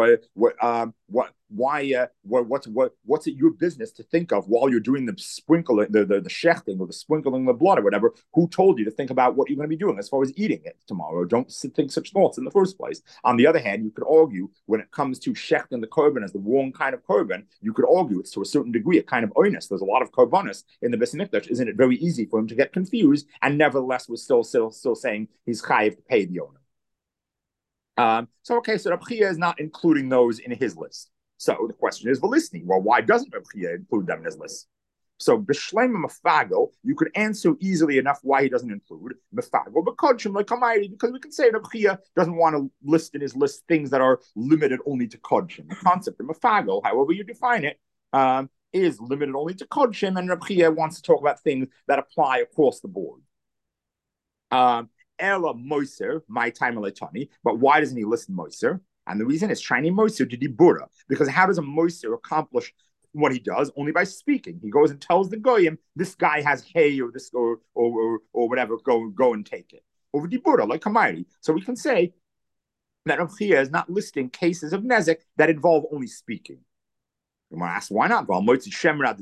[SPEAKER 1] What's it your business to think of while you're doing the sprinkling, the shechting or the sprinkling of blood or whatever? Who told you to think about what you're going to be doing as far as eating it tomorrow? Don't think such thoughts in the first place. On the other hand, you could argue when it comes to shechting the korban as the wrong kind of korban, you could argue it's to a certain degree a kind of oinus. There's a lot of korbanos in the Beis Hamikdash. Isn't it very easy for him to get confused? And nevertheless, we're still saying he's chayiv to pay the owner. So Reb Chia is not including those in his list. So the question is, Velisni, well, why doesn't Reb Chia include them in his list? So b'shleima mefagel, you could answer easily enough why he doesn't include mefagel b'kodshim lekamayri, because we can say Reb Chia doesn't want to list in his list things that are limited only to kodshim. The concept of mefagel, however you define it, is limited only to kodshim, and Reb Chia wants to talk about things that apply across the board. Ela moiser, my time eletani, but why doesn't he list moiser? And the reason is shiny moiser to dibura, because how does a moiser accomplish what he does? Only by speaking. He goes and tells the goyim, this guy has hay or this or whatever, go and take it. Over dibura, like Hamayri. So we can say that Reb Chia is not listing cases of nezek that involve only speaking. I'm going to ask, why not? Why not the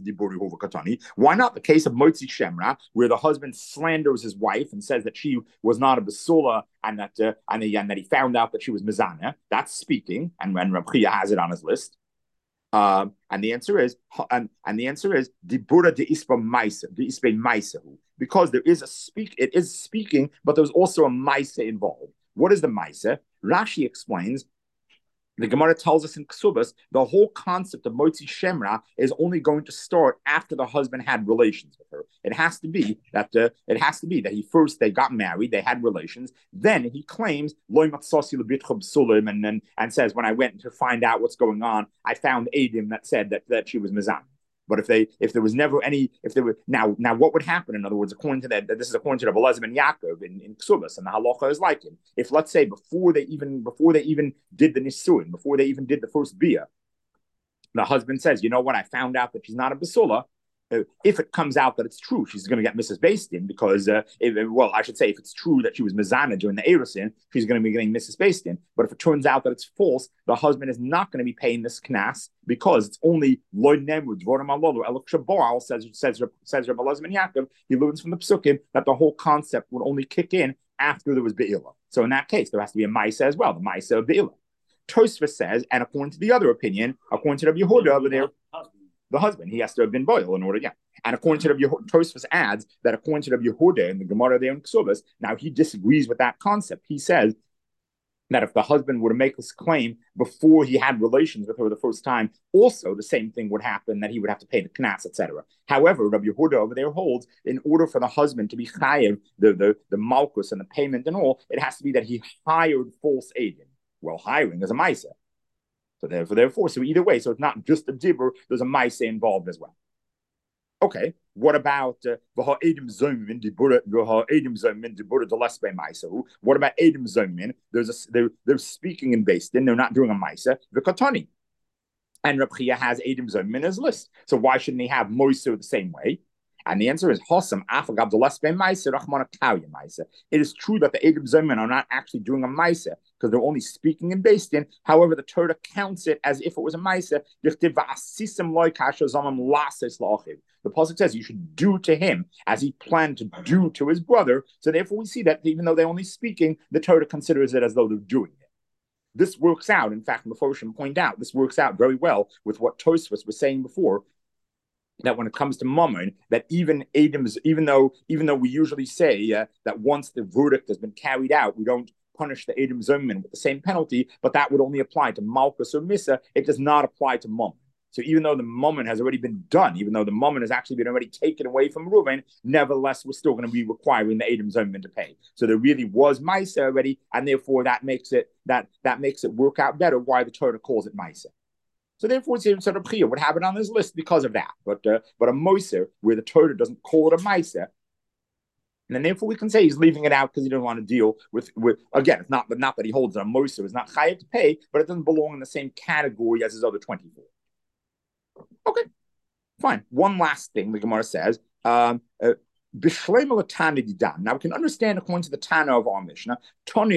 [SPEAKER 1] case of Motzi Shemra, where the husband slanders his wife and says that she was not a basula and that he found out that she was mizana? That's speaking, and when Reb Chia has it on his list. And the answer is dibura de ispa maisahu, because there is it is speaking, but there's also a maisa involved. What is the maisa? Rashi explains. The Gemara tells us in Ksubas, the whole concept of Motzi Shemra is only going to start after the husband had relations with her. It has to be that they got married, they had relations. Then he claims and says, when I went to find out what's going on, I found Adim that said that she was Mizan. But if there was never any, now what would happen? In other words, according to that, this is according to Rabbi Elazar ben Yaakov in Ksubas, and the halacha is like it. If, let's say, before they even did the nisuin, before they even did the first bia, the husband says, you know what, I found out that she's not a basula. If it comes out that it's true, she's going to get Mrs. Bastin because, I should say, if it's true that she was Mizana during the Erusin, she's going to be getting Mrs. Bastin. But if it turns out that it's false, the husband is not going to be paying this knas because it's only Loy Nemud, Dvorim Alolu, Elok Shabal, says Rabbi Elazar ben Yaakov, he learns from the Psukim that the whole concept would only kick in after there was Be'ila. So in that case, there has to be a Maisa as well, the Maisa of Be'ila. Tosfos says, and according to the other opinion, according to Rabbi Yehuda over there, the husband, he has to have been boil in order, yeah. And according to Rabbi Yehuda, Tosfos adds that according to Rabbi Yehuda in the Gemara there in Ksubas, now he disagrees with that concept. He says that if the husband were to make this claim before he had relations with her the first time, also the same thing would happen, that he would have to pay the knas, etc. However, Rabbi Yehuda over there holds, in order for the husband to be chayiv, the malchus and the payment and all, it has to be that he hired false agent. Well, hiring is a maisa. So so either way, so it's not just a dibur, there's a maisa involved as well. Okay, what about what about Adam Zomin? They're speaking in Beis Din, they're not doing a maisa. The Katani. And Reb Chia has Adam Zomin in his list. So why shouldn't he have Moiser the same way? And the answer is Hossam Afagab the Lesbe Maisa Rachmana Kauya Maisa. It is true that the Adam Zomin are not actually doing a Maisa because they're only speaking in Beis Din. However, the Torah counts it as if it was a Maisa. The pasuk says you should do to him as he planned to do to his brother. So therefore, we see that even though they're only speaking, the Torah considers it as though they're doing it. This works out. In fact, Meforshim point out this works out very well with what Tosfos was saying before. That when it comes to Mammon, that even though we usually say that once the verdict has been carried out, we don't punish the Adam Zomin with the same penalty, but that would only apply to Malchus or Misa. It does not apply to Mammon. So even though the Mammon has already been done, even though the Mammon has actually been already taken away from Reuven, nevertheless, we're still going to be requiring the Adam Zomin to pay. So there really was Maisa already, and therefore that makes it work out better why the Torah calls it Maisa. So therefore, it's sort of Chia would have it on his list because of that. But a Moiser, where the Torah doesn't call it a Maisa, and then therefore we can say he's leaving it out because he doesn't want to deal with again, it's not that he holds it a Moiser, it's not chayav to pay, but it doesn't belong in the same category as his other 24. Okay, fine. One last thing the Gemara says, now we can understand according to the Tana of our Mishnah, Tana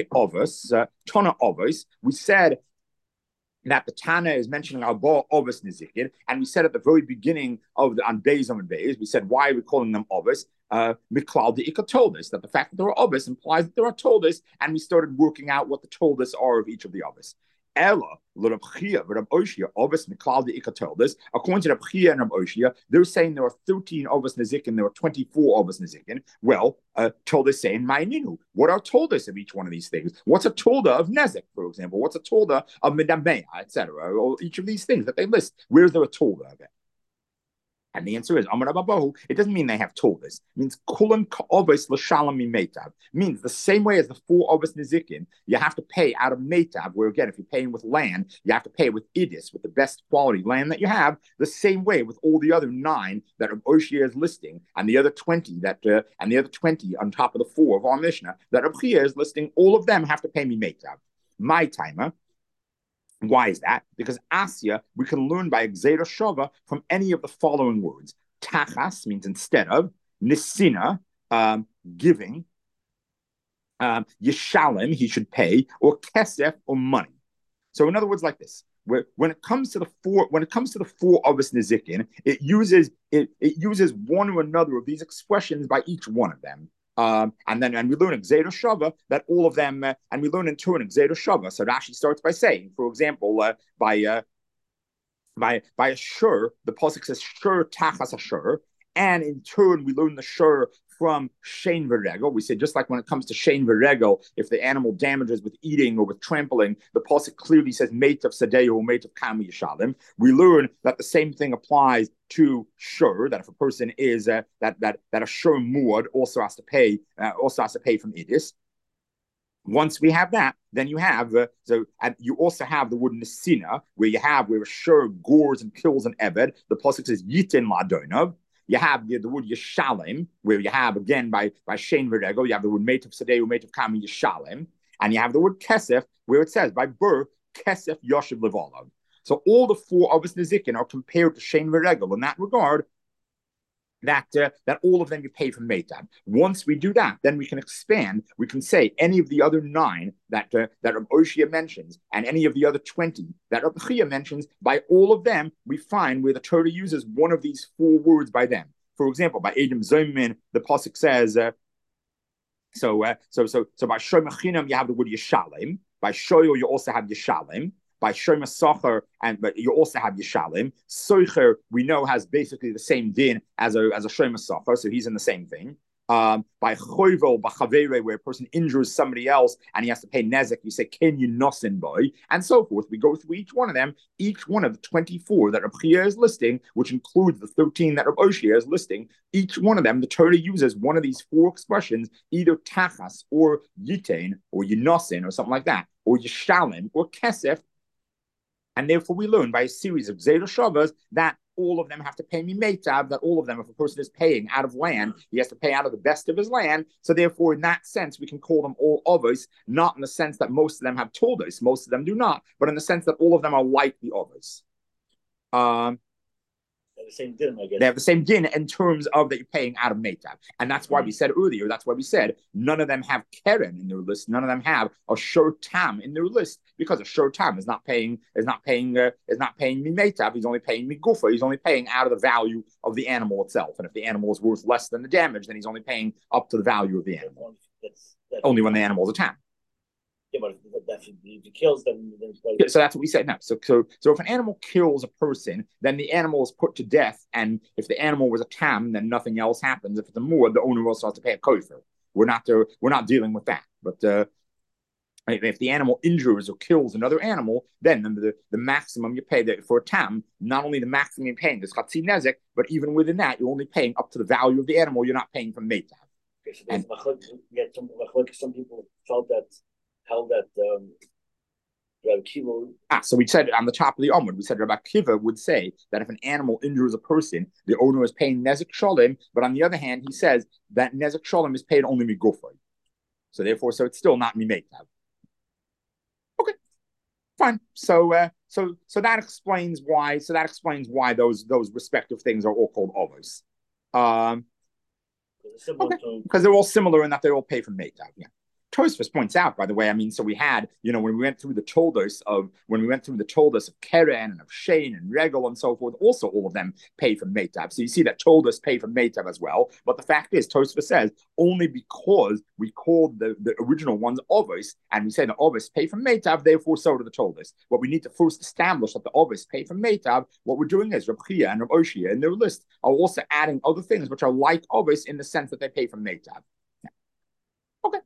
[SPEAKER 1] Ovos, we said that the Tana is mentioning Alba Ovos Nizikin, and we said at the very beginning of on Beis and Beis, we said, why are we calling them Ovos? Miklal the Ika told us that the fact that there are Ovos implies that there are Toldos, and we started working out what the Toldos are of each of the Ovos. Ella, Reb Chia, Reb Oshia, Ovos Miklal the Ika told us. According to Reb Chia and Reb Oshia, they're saying there are 13 Ovos Nizikin, there are 24 Ovos Nizikin. Well, Toldos saying Ma'aninu. What are Toldos of each one of these things? What's a Tolda of Nezek, for example? What's a Tolda of Midamea, etc.? Or each of these things that they list. Where's there a Tolda of it? And the answer is Amar Ababahu. It doesn't mean they have told us. It means Kulan Ka'ovis L'Shalom Meitab. Means the same way as the 4 Ovis Nizikin, you have to pay out of Meitab, where again, if you're paying with land, you have to pay with Idis, with the best quality land that you have, the same way with all the other 9 that Reb Oshia is listing, and the other 20 on top of the 4 of our Mishnah, that Reb Chia is listing, all of them have to pay me Meitab. My timer. Why is that? Because Asya, we can learn by Gzeira Shava from any of the following words. Tachas means instead of, Nisina, giving, Yeshalem, he should pay, or Kesef, or money. So in other words, like this, when it comes to the 4 Ovis Nizikin, it uses one or another of these expressions by each one of them. And we learn in Gzeira Shava that all of them, and we learn in turn in Gzeira Shava. So Rashi starts by saying, for example, by a shur, the pasuk says shur tachas a shur, and in turn we learn the shur from shein v'regel. We say just like when it comes to shein v'regel, if the animal damages with eating or with trampling, the pasuk clearly says mate of sadeyu or mate of kam yishalim. We learn that the same thing applies to shur, that if a person is that a shur muad also has to pay from idis. Once we have that, then you have and you also have the word nesina, where a shur gores and kills an eved. The pasuk says yitin ladonov. You have the word Yeshalem, where you have, again, by Shein V'Regel, you have the word Mate of Sadeu, Mate of Kami Yeshalem, and you have the word Kesef, where it says, by birth, Kesef Yoshev Levolav. So all the 4 Ovis Nizikin are compared to Shein V'Regel in that regard, that all of them you pay from Meitab. Once we do that, then we can expand. We can say any of the other 9 that Reb Oshia mentions, and any of the other 20 that Reb Chia mentions. By all of them, we find where the Torah uses one of these 4 words by them. For example, by Adam Zomin, the pasuk says, so by Shomachinam you have the word Yeshalem. By Shoyo you also have Yeshalem. By Shoma Socher, but you also have Yeshalim. Socher, we know, has basically the same din as a Shoma Socher, so he's in the same thing. By Choivel, by Chavere, where a person injures somebody else and he has to pay Nezek, you say, Ken you nosin boy, and so forth. We go through each one of them, each one of the 24 that Reb Chia is listing, which includes the 13 that Reb Oshia is listing. Each one of them, the Torah uses one of these 4 expressions, either Tachas, or Yitain, or Yinosin, or something like that, or Yeshalim, or Kesef, And therefore we learn by a series of Zera Shavas that all of them have to pay Mimetav, that all of them, if a person is paying out of land, he has to pay out of the best of his land. So therefore, in that sense, we can call them all others, not in the sense that most of them have told us, most of them do not, but in the sense that all of them are like the others.
[SPEAKER 2] The same din, I guess.
[SPEAKER 1] They have the same din in terms of that you're paying out of Metav. And that's why we said earlier, that's why we said none of them have Keren in their list, none of them have a Shur Tam in their list, because a Shur Tam is not paying Metav, he's only paying Migufa, he's only paying out of the value of the animal itself. And if the animal is worth less than the damage, then he's only paying up to the value of the animal. That's only when the animal is a Tam.
[SPEAKER 2] Yeah, but if he kills them, then
[SPEAKER 1] so that's what we said now. So if an animal kills a person, then the animal is put to death, and if the animal was a tam, then nothing else happens. If it's a mur, the owner also has to pay a kofar. We're not dealing with that. But if the animal injures or kills another animal, then the maximum you pay for a tam, not only the maximum you're paying is chatzi nezek, but even within that, you're only paying up to the value of the animal. You're not paying from metav.
[SPEAKER 2] Okay, so some people held that Rabbi Kiva.
[SPEAKER 1] So we said on the top of the Amud, we said Rabbi Kiva would say that if an animal injures a person, the owner is paying nezek shalom, but on the other hand, he says that nezek shalom is paid only migufay. So therefore, it's still not mimetav. Okay, fine. So that explains why. So that explains why those respective things are all called ovos. Okay, because they're all similar in that they all pay for metav. Yeah. Tosfos points out, by the way, so we had, when we went through the toldos of Keren and of Shane and Regal and so forth, also all of them pay for Metav. So you see that toldos pay for Metav as well. But the fact is, Tosfos says, only because we called the original ones Ovos, and we say the Ovos pay for Metav, therefore so do the toldos. What we need to first establish that the Ovos pay for Metav, what we're doing is Reb Chia and Reb Oshia in their list are also adding other things which are like Ovos in the sense that they pay for Metav. Yeah. Okay.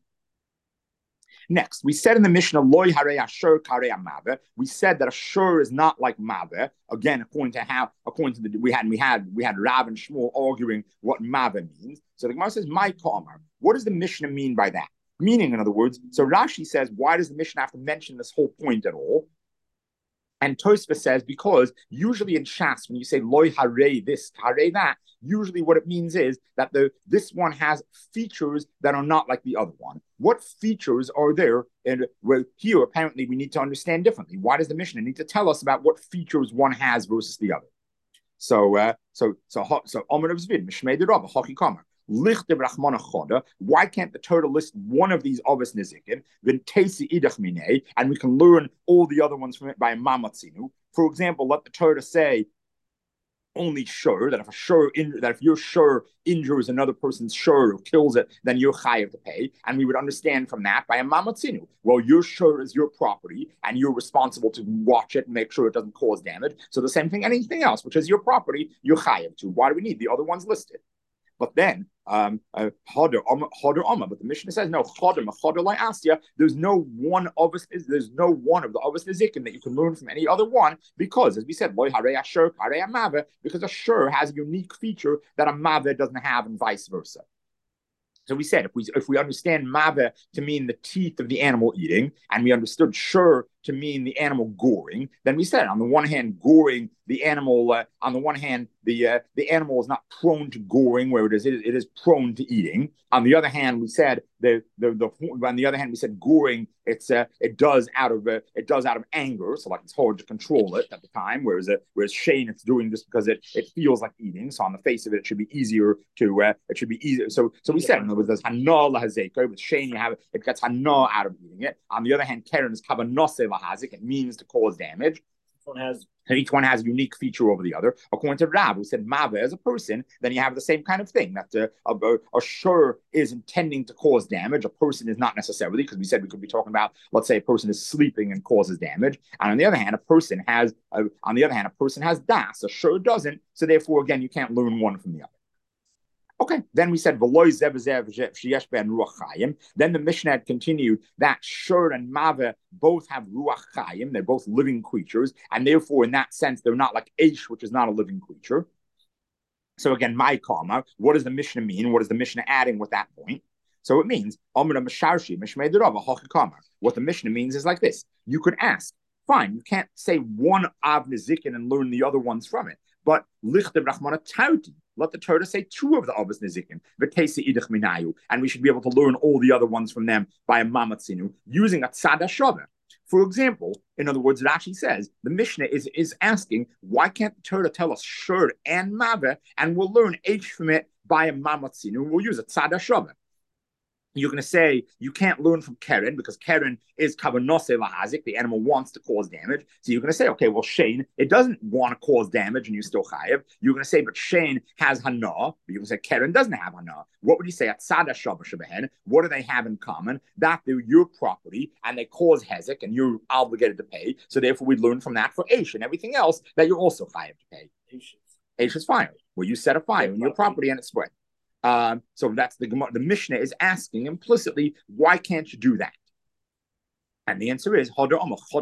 [SPEAKER 1] Next, we said in the Mishnah, Loi Harei Ashur Karei Amave. We said that Ashur is not like Mave. Again, according to the we had Rav and Shmuel arguing what Mave means. So the Gemara says, "My Kamar." What does the Mishnah mean by that? Meaning, in other words, so Rashi says, why does the Mishnah have to mention this whole point at all? And Tosfos says, because usually in Shas, when you say loy harei this, harei that, usually what it means is that this one has features that are not like the other one. What features are there? And here, apparently, we need to understand differently. Why does the Mishnah need to tell us about what features one has versus the other? So Amar of Zvid, Mishmei de Rabba, Haki Kamar. Why can't the Torah list one of these Avos Nizikin, and we can learn all the other ones from it by Mamatzinu? For example, let the Torah say only Shur, that if your Shur injures another person's Shur or kills it, then you're chayav to pay. And we would understand from that by a Mamatzinu. Well, your Shur is your property, and you're responsible to watch it and make sure it doesn't cause damage. So the same thing, anything else, which is your property, you're chayav to. Why do we need the other ones listed? But then, but the Mishnah says no. There's no one of us. There's no one of the Avos Nizikin that you can learn from any other one, because, as we said, because a shur has a unique feature that a mave doesn't have, and vice versa. So we said if we understand mave to mean the teeth of the animal eating, and we understood shur to mean the animal goring, then we said on the one hand goring the animal, on the one hand the animal is not prone to goring, where it is prone to eating. On the other hand, we said goring it does out of anger, so like it's hard to control it at the time. Whereas Shane, it's doing this because it feels like eating. So on the face of it, it should be easier to So we said, in other words, there's hana lahazeko. With Shane, it gets hana out of eating it. On the other hand, Keren is kavanose lahazik. It means to cause damage. Each one has a unique feature over the other. According to Rav, who said Mave as a person, then you have the same kind of thing, that a shur is intending to cause damage. A person is not necessarily, because we said we could be talking about, let's say a person is sleeping and causes damage. And on the other hand, a person has das. A shur doesn't. So therefore, again, you can't learn one from the other. Okay, then we said then the Mishnah had continued that Shur and Mave both have Ruach Chaim, they're both living creatures, and therefore in that sense they're not like Eish, which is not a living creature. So again, my karma, what does the Mishnah mean? What is the Mishnah adding with that point? So it means what the Mishnah means is like this. You could ask, fine. You can't say one Av Nezikin and learn the other ones from it. But Lichter Rahmana Tauti, let the Torah say two of the Avos Nezikin, V'Tesi Idich Minayu, and we should be able to learn all the other ones from them by a Mamatzinu using a Tzad HaShaveh. For example, in other words, Rashi says the Mishnah is asking, why can't the Torah tell us Shur and Maveh, and we'll learn H from it by a Mamatzinu, and we'll use a Tzad HaShaveh. You're going to say you can't learn from Keren because Keren is kavanose lahazik. The animal wants to cause damage. So you're going to say, okay, well, Shane, it doesn't want to cause damage and you still chayev. You're going to say, but Shane has hana. But you're going to say Keren doesn't have hana. What would you say? Atzada shava shebehen. What do they have in common? That they're your property and they cause hezek and you're obligated to pay. So therefore we learn from that for Aish and everything else that you're also chayev to pay. Aish is fire. Well, you set a fire in your property and it spread. So that's the Mishnah is asking implicitly, why can't you do that? And the answer is, and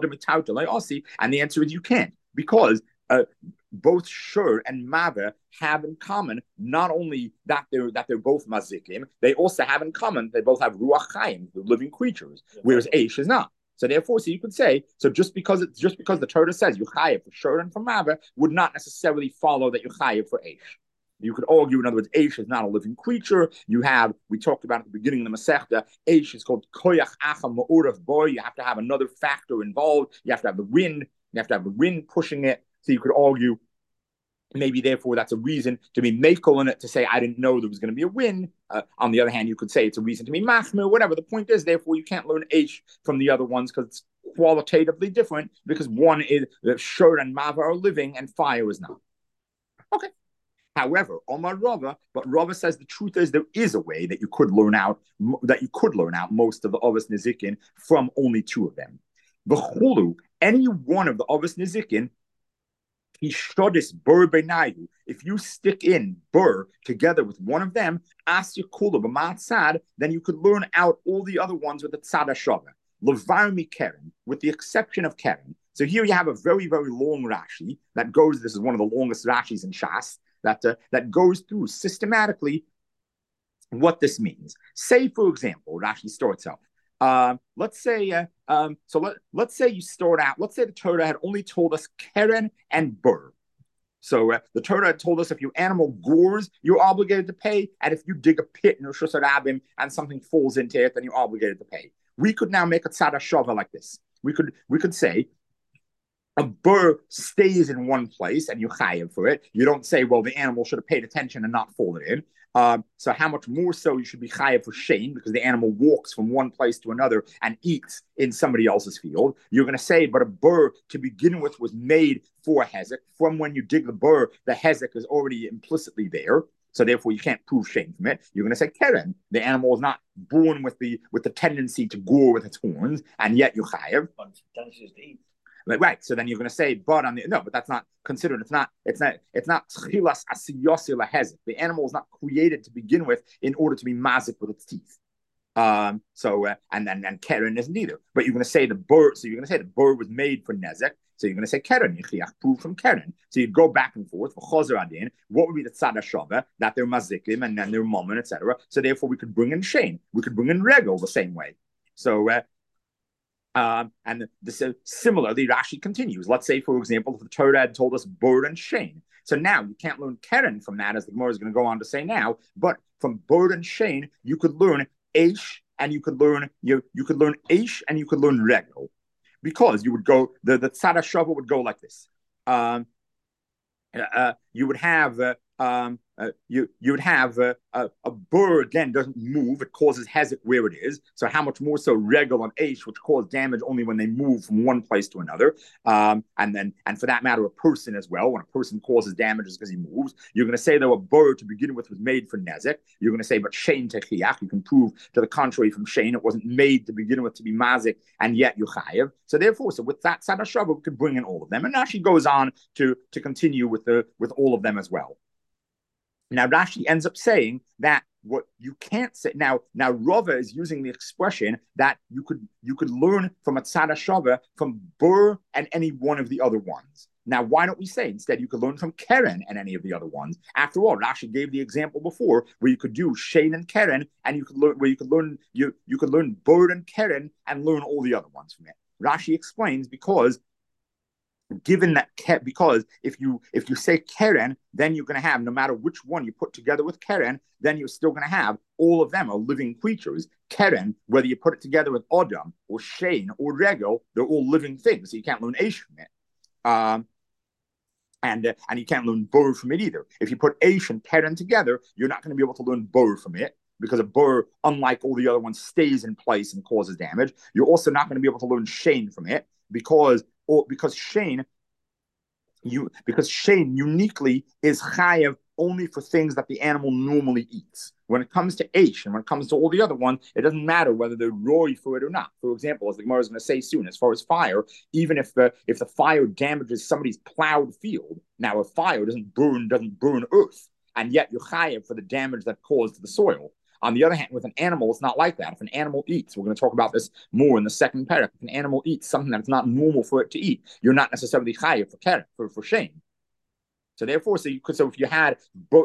[SPEAKER 1] the answer is you can't, because both Shur and Maveh have in common not only that they're both mazikim, they also have in common they both have ruach chayim, the living creatures, whereas Aish is not. So therefore, so you could say, so just because the Torah says you chayiv for Shur and for Maveh would not necessarily follow that you chayiv for Aish. You could argue, in other words, Aish is not a living creature. We talked about at the beginning of the Masechta, Aish is called Koyach Acha Ma'urav Boy. You have to have another factor involved. You have to have the wind. You have to have the wind pushing it. So you could argue, maybe therefore that's a reason to be makel in it, to say, I didn't know there was going to be a wind. On the other hand, you could say it's a reason to be machmir, whatever. The point is, therefore, you can't learn Aish from the other ones because it's qualitatively different, because one is that Shur and Maveh are living and fire is not. Okay. However, Omar Rava, but Rava says the truth is there is a way that you could learn out most of the Avos Nezikin from only two of them. V'chulu, any one of the Avos Nezikin, Hishodis Bur Benayu, if you stick in Bur together with one of them, Asya Kula B'Matzad, then you could learn out all the other ones with the Tzad HaShaveh. Levarmi Keren, with the exception of Keren. So here you have a very, very long Rashi that goes, this is one of the longest Rashis in Shas, that goes through systematically what this means. Say, for example, Rashi starts out. Let's say you start out. Let's say the Torah had only told us Keren and Bur. So the Torah had told us if your animal gores, you're obligated to pay, and if you dig a pit in Rosh Hashanah and something falls into it, then you're obligated to pay. We could now make a tzad hashava like this. We could say, a bur stays in one place and you chayiv for it. You don't say, well, the animal should have paid attention and not fallen in. So how much more so you should be chayiv for shane, because the animal walks from one place to another and eats in somebody else's field. You're going to say, but a bur to begin with was made for hezek. From when you dig the bur, the hezek is already implicitly there. So therefore, you can't prove shame from it. You're going to say keren. The animal is not born with the tendency to gore with its horns, and yet you chayiv. Right. So then you're going to say, but that's not considered. It's not tchilas asiyosi lahezek. The animal is not created to begin with in order to be mazik with its teeth. And keren isn't either. But you're going to say the bur. So you're going to say the bur was made for nezek. So you're going to say keren yichiach, prove from keren. So you go back and forth for chozer adin. What would be the tzad hashava, that they're mazikim and then they're moment, etc. So therefore we could bring in shane. We could bring in regel the same way. So. Similarly, Rashi continues. Let's say, for example, if the Torah had told us bur and shane. So now you can't learn keren from that, as the Gemara is going to go on to say now. But from bur and shane, you could learn aish, and you could learn aish, and you could learn regel, because you would go the tzad hashava would go like this. You would have. You would have a bur again doesn't move; it causes hezek where it is. So how much more so regel and aish, which cause damage only when they move from one place to another. And for that matter, a person as well. When a person causes damage, is because he moves. You're going to say though a bur to begin with was made for nezek. You're going to say, but shane techiach. You can prove to the contrary from shane. It wasn't made to begin with to be mazik, and yet you chayev. So therefore, with that tzad hashava, we could bring in all of them. And now she goes on to continue with all of them as well. Now Rashi ends up saying that what you can't say now Rava is using the expression that you could learn from a tzad hashava from bur and any one of the other ones. Now why don't we say instead you could learn from keren and any of the other ones? After all, Rashi gave the example before where you could do shane and keren, and you could learn bur and keren and learn all the other ones from it. Rashi explains because given that because if you say Keren, then you're going to have, no matter which one you put together with Keren, then you're still going to have all of them are living creatures. Keren, whether you put it together with Odom or Shane or Regel, they're all living things. So you can't learn Aish from it. And you can't learn Bor from it either. If you put Aish and Keren together, you're not going to be able to learn Bor from it, because a Bor, unlike all the other ones, stays in place and causes damage. You're also not going to be able to learn Shane from it, because Shane uniquely is chayav only for things that the animal normally eats. When it comes to Aish and when it comes to all the other ones, it doesn't matter whether they're roy for it or not. For example, as the Gemara is going to say soon, as far as fire, even if the fire damages somebody's plowed field, now a fire doesn't burn earth, and yet you're chayav for the damage that caused to the soil. On the other hand, with an animal, it's not like that. If an animal eats, we're going to talk about this more in the second paragraph. If an animal eats something that's not normal for it to eat, you're not necessarily chayav for shame. So therefore, if you had bur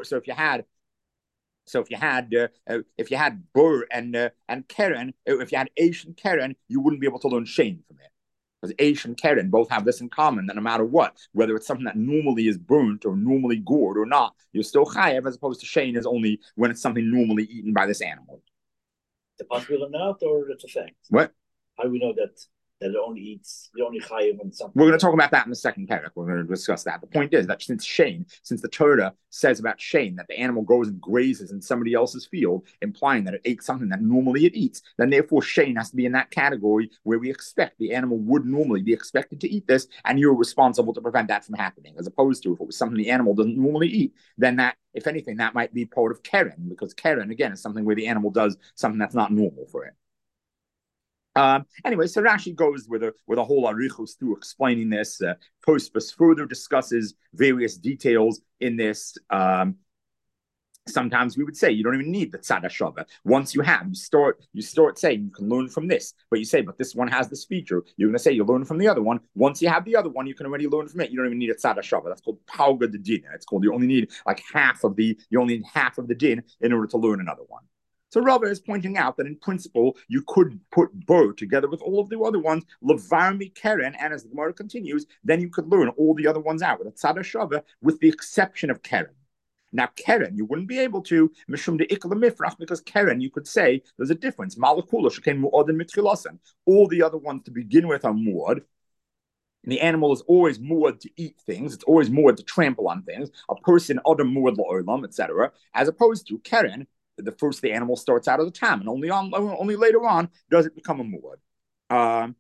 [SPEAKER 1] and Keren, if you had Aish and Keren, you wouldn't be able to learn shame from it. Because Aish and Keren both have this in common, that no matter what, whether it's something that normally is burnt or normally gored or not, you're still chayav, as opposed to Shane is only when it's something normally eaten by this animal.
[SPEAKER 2] The possible or not, or it's a fact?
[SPEAKER 1] What?
[SPEAKER 2] How do we know that it only chayav when something?
[SPEAKER 1] We're going to talk about that in the second paragraph. We're going to discuss that. The point is that since the Torah says about Shane that the animal goes and grazes in somebody else's field, implying that it ate something that normally it eats, then therefore Shane has to be in that category where we expect the animal would normally be expected to eat this, and you're responsible to prevent that from happening. As opposed to if it was something the animal doesn't normally eat, then that, if anything, that might be part of Keren, because Keren, again, is something where the animal does something that's not normal for it. Anyway, so Rashi goes with a whole arichos through explaining this. Tosfos further discusses various details in this. Sometimes we would say you don't even need the tzad hashava. Once you start saying you can learn from this, but you say, but this one has this feature. You're going to say you learn from the other one. Once you have the other one, you can already learn from it. You don't even need a tzad hashava. That's called palga de din. It's called you only need half of the din in order to learn another one. So Rava is pointing out that in principle, you could put Bor together with all of the other ones, Levarmi Keren, and as the Gemara continues, then you could learn all the other ones out with a Tzad HaShava, with the exception of Keren. Now, Keren, you wouldn't be able to, Mishum de Ikla Mifrach, because Keren, you could say, there's a difference. Malakula, Shekain Mu'ad and Mitchilasan. All the other ones to begin with are Mu'ad. And the animal is always muad to eat things. It's always muad to trample on things. A person, other muad la'olam, etc. As opposed to Keren, the animal starts out as a tam, and only later on does it become a muad.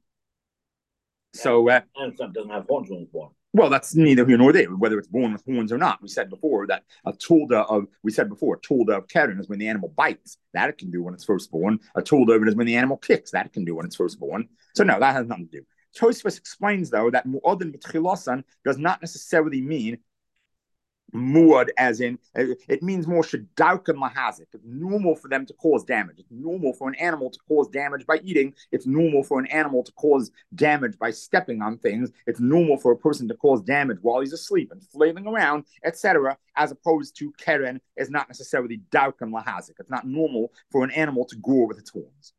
[SPEAKER 2] And it doesn't have horns when it's born.
[SPEAKER 1] Well, that's neither here nor there, whether it's born with horns or not. We said before that a tulda of Keren is when the animal bites. That it can do when it's first born. A tulda of it is when the animal kicks. That it can do when it's first born. So no, that has nothing to do. Tosfos explains, though, that mu'adin b'tchilasan does not necessarily mean muad, as in it means more shadaukan lahazik. It's normal for them to cause damage. It's normal for an animal to cause damage by eating. It's normal for an animal to cause damage by stepping on things. It's normal for a person to cause damage while he's asleep and flailing around, etc. As opposed to Keren is not necessarily daukan lahazik. It's not normal for an animal to gore with its horns.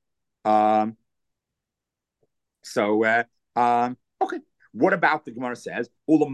[SPEAKER 1] Okay. What about the Gemara says?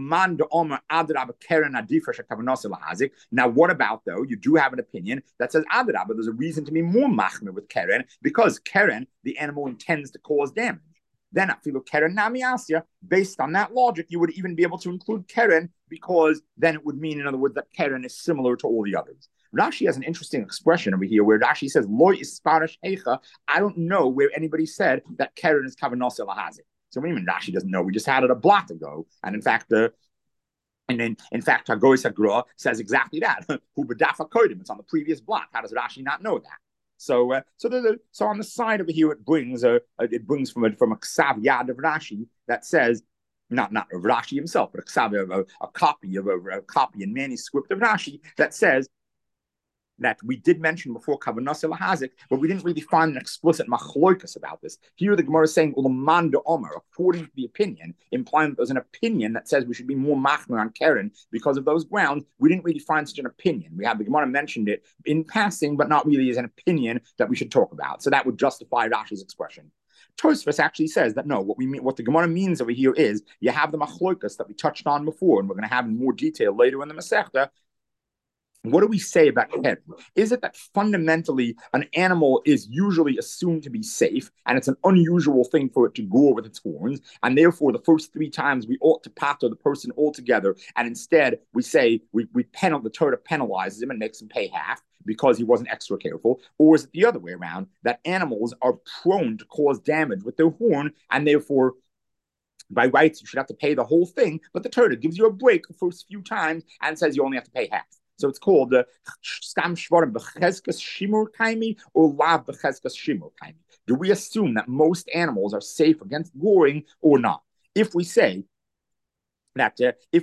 [SPEAKER 1] Now, what about, though, you do have an opinion that says Adrabah, there's a reason to be more machmir with Keren, because Keren, the animal intends to cause damage. Then Keren Nami Asya, based on that logic, you would even be able to include Keren, because then it would mean, in other words, that Keren is similar to all the others. Rashi has an interesting expression over here where Rashi says, Lo isparash heicha. I don't know where anybody said that Keren is kavanasa lahazik. So even Rashi doesn't know. We just had it a block ago, and in fact, Hagoy Sagra says exactly that. It's on the previous block. How does Rashi not know that? So on the side over here, it brings from a ksav yad of Rashi that says, not of Rashi himself, but a copy in manuscript of Rashi that says that we did mention before Kavanasa Lahazik, but we didn't really find an explicit machloikas about this. Here the Gemara is saying Ulaman de Omer, according to the opinion, implying that there's an opinion that says we should be more machmer on Keren because of those grounds. We didn't really find such an opinion. We have the Gemara mentioned it in passing, but not really as an opinion that we should talk about. So that would justify Rashi's expression. Tosfos actually says that no, what the Gemara means over here is you have the machlokas that we touched on before, and we're going to have in more detail later in the Masechta. What do we say about keren? Is it that fundamentally an animal is usually assumed to be safe, and it's an unusual thing for it to gore with its horns, and therefore the first 3 times we ought to pater the person altogether, and instead we say the Torah penalizes him and makes him pay half because he wasn't extra careful? Or is it the other way around, that animals are prone to cause damage with their horn, and therefore by rights you should have to pay the whole thing, but the Torah gives you a break the first few times and says you only have to pay half? So it's called Stam Shvarim B'Chezkas Shimur Kaimi or Lav B'Chezkas Shimur Kaimi. Do we assume that most animals are safe against goring or not? If we say that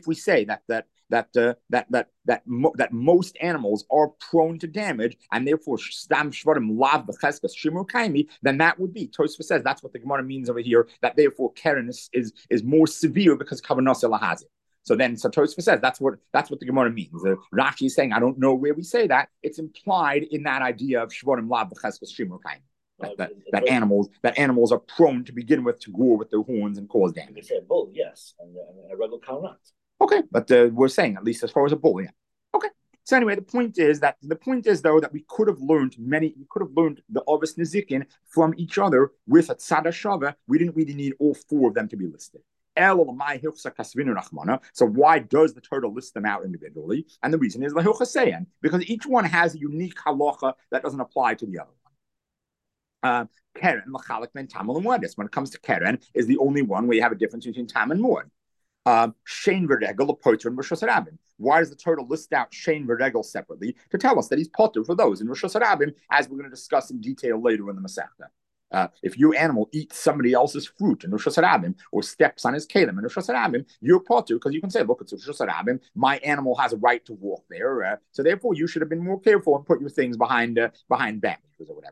[SPEAKER 1] most animals are prone to damage and therefore Stam Shvarim Lav B'Chezkas Shimur Kaimi, then that would be, Tosfos says that's what the Gemara means over here, that therefore keren is more severe because Kavanos Elahazit. So Tosfos says that's what the Gemara means. Rashi is saying, I don't know where we say that. It's implied in that idea of Shvarim Lav B'Chezkas Shimur Kaimi. That animals are prone to begin with to gore with their horns and cause damage.
[SPEAKER 2] They say a bull, yes, and a regular cow not.
[SPEAKER 1] Okay, but we're saying at least as far as a bull, yeah. Okay. So anyway, the point is though that we could have learned the Ovis Nezikin from each other with a Tzad Shava. We didn't really need all 4 of them to be listed. So why does the Torah list them out individually? And the reason is because each one has a unique halacha that doesn't apply to the other one. Keren, Machalik, Ben Tamal, and Muad. When it comes to Keren, is the only one where you have a difference between Tam and Muad. Shein V'Regel, Potter, and Rosh Hashanah. Why does the Torah list out Shein V'Regel separately? To tell us that he's Potter for those in Rosh Hashanah, as we're going to discuss in detail later in the Masechta. If your animal eats somebody else's fruit in Rosh Hashanah or steps on his kalim in Rosh Hashanah, you're potter because you can say, look, it's Rosh Hashanah. My animal has a right to walk there. So therefore, you should have been more careful and put your things behind bandages or whatever.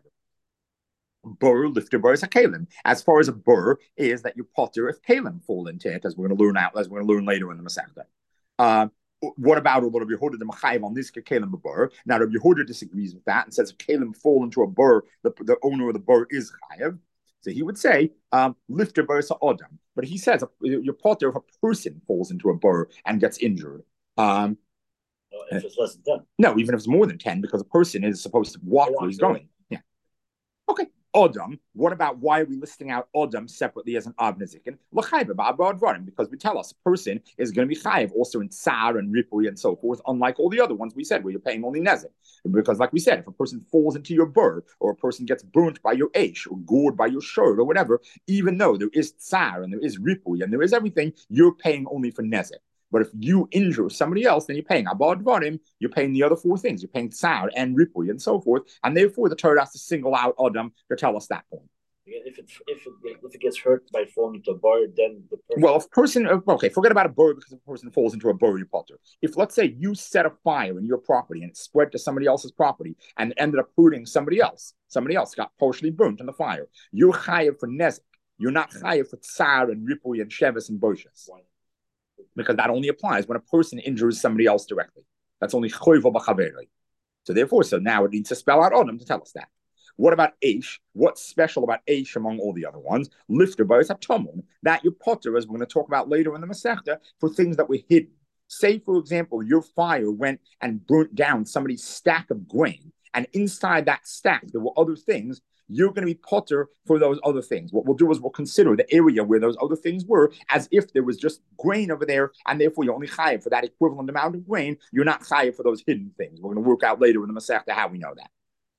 [SPEAKER 1] Burr, lifter burr is a kalim. As far as a burr is that your potter if kalim fall into it, as we're going to learn later in the Masechta. What about Rabbi Yehuda the Machayev on this kalim b'bur? Now Rabbi Yehuda disagrees with that and says if kalim fall into a bur, the owner of the bur is chayev. So he would say lifter bur is adam, but he says your potter if a person falls into a bur and gets injured.
[SPEAKER 2] If it's less than 10.
[SPEAKER 1] No, even if it's more than 10, because a person is supposed to walk where he's going. Yeah. Okay. Odom. What about why are we listing out Odom separately as an Av Nezikin? Because we tell us a person is going to be chayiv also in Tsar and Ripui and so forth, unlike all the other ones we said where you're paying only Nezik. Because like we said, if a person falls into your bur or a person gets burnt by your Aish or gored by your shirt or whatever, even though there is Tsar and there is Ripui and there is everything, you're paying only for Nezik. But if you injure somebody else, then you're paying Abad Varim, you're paying the other 4 things. You're paying Tsar and Ripui and so forth. And therefore, the Torah has to single out Adam to tell us that point.
[SPEAKER 2] If it gets hurt by falling into a bar, then the person...
[SPEAKER 1] Well, if person... Okay, forget about a bar because if a person falls into a bar, you potter. If, let's say, you set a fire in your property and it spread to somebody else's property and ended up hurting somebody else got partially burnt in the fire, you're chayav for Nezik. You're not chayav for Tsar and Ripui and Shevis and Boshes. Because that only applies when a person injures somebody else directly. That's only choiva b'chaveri. So now it needs to spell out Odom to tell us that. What about Aish? What's special about Aish among all the other ones? Lifter boys have Tomun. That your potter, as we're going to talk about later in the Masechta, for things that were hidden. Say, for example, your fire went and burnt down somebody's stack of grain, and inside that stack there were other things. You're going to be potter for those other things. What we'll do is we'll consider the area where those other things were as if there was just grain over there, and therefore you're only chayiv for that equivalent amount of grain. You're not chayiv for those hidden things. We're going to work out later in the Masechta how we know that.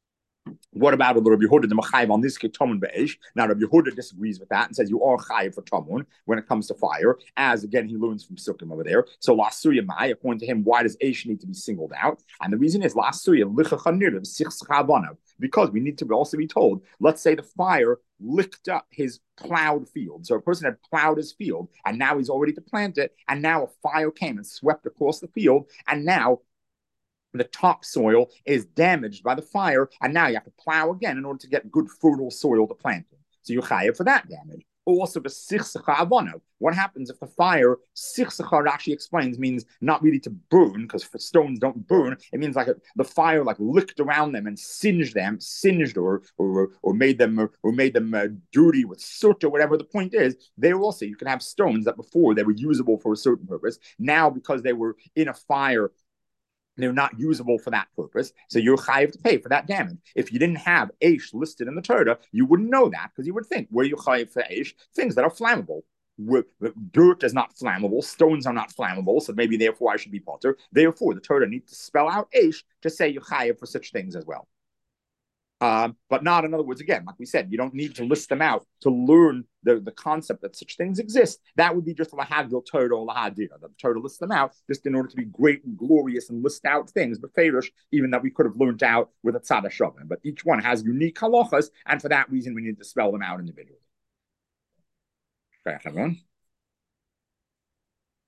[SPEAKER 1] What about Rabbi Yehuda the Machayev on this Tomun be'esh? Now Rabbi Yehuda disagrees with that and says you are chayiv for Tomun when it comes to fire, as again he learns from Sukkim over there. So Lasuya Mai, according to him, why does Eish need to be singled out? And the reason is Lasuya lichachanirav six chavanav, because we need to also be told. Let's say the fire licked up his plowed field. So a person had plowed his field, and now he's already to plant it, and now a fire came and swept across the field, and now the topsoil is damaged by the fire, and now you have to plow again in order to get good fertile soil to plant in. So you're chayav for that damage. Also the sichsacha avono. What happens if the fire, sichsacha actually explains, means not really to burn, because stones don't burn. It means like the fire like licked around them and singed or made them dirty with soot or whatever the point is. There also you can have stones that before they were usable for a certain purpose. Now because they were in a fire, they're not usable for that purpose, so you're chayiv to pay for that damage. If you didn't have Aish listed in the Torah, you wouldn't know that, because you would think, where you chayiv for Aish? Things that are flammable. Dirt is not flammable, stones are not flammable, so maybe therefore I should be potter. Therefore, the Torah needs to spell out Aish to say you're chayiv for such things as well. But not, in other words, again, like we said, you don't need to list them out to learn the concept that such things exist. That would be just lahagdil Torah or lahadira. The Torah lists them out just in order to be great and glorious and list out things, but Feirush, even that we could have learned out with a tzad hashavim. But each one has unique halachas, and for that reason, we need to spell them out individually. Okay, everyone.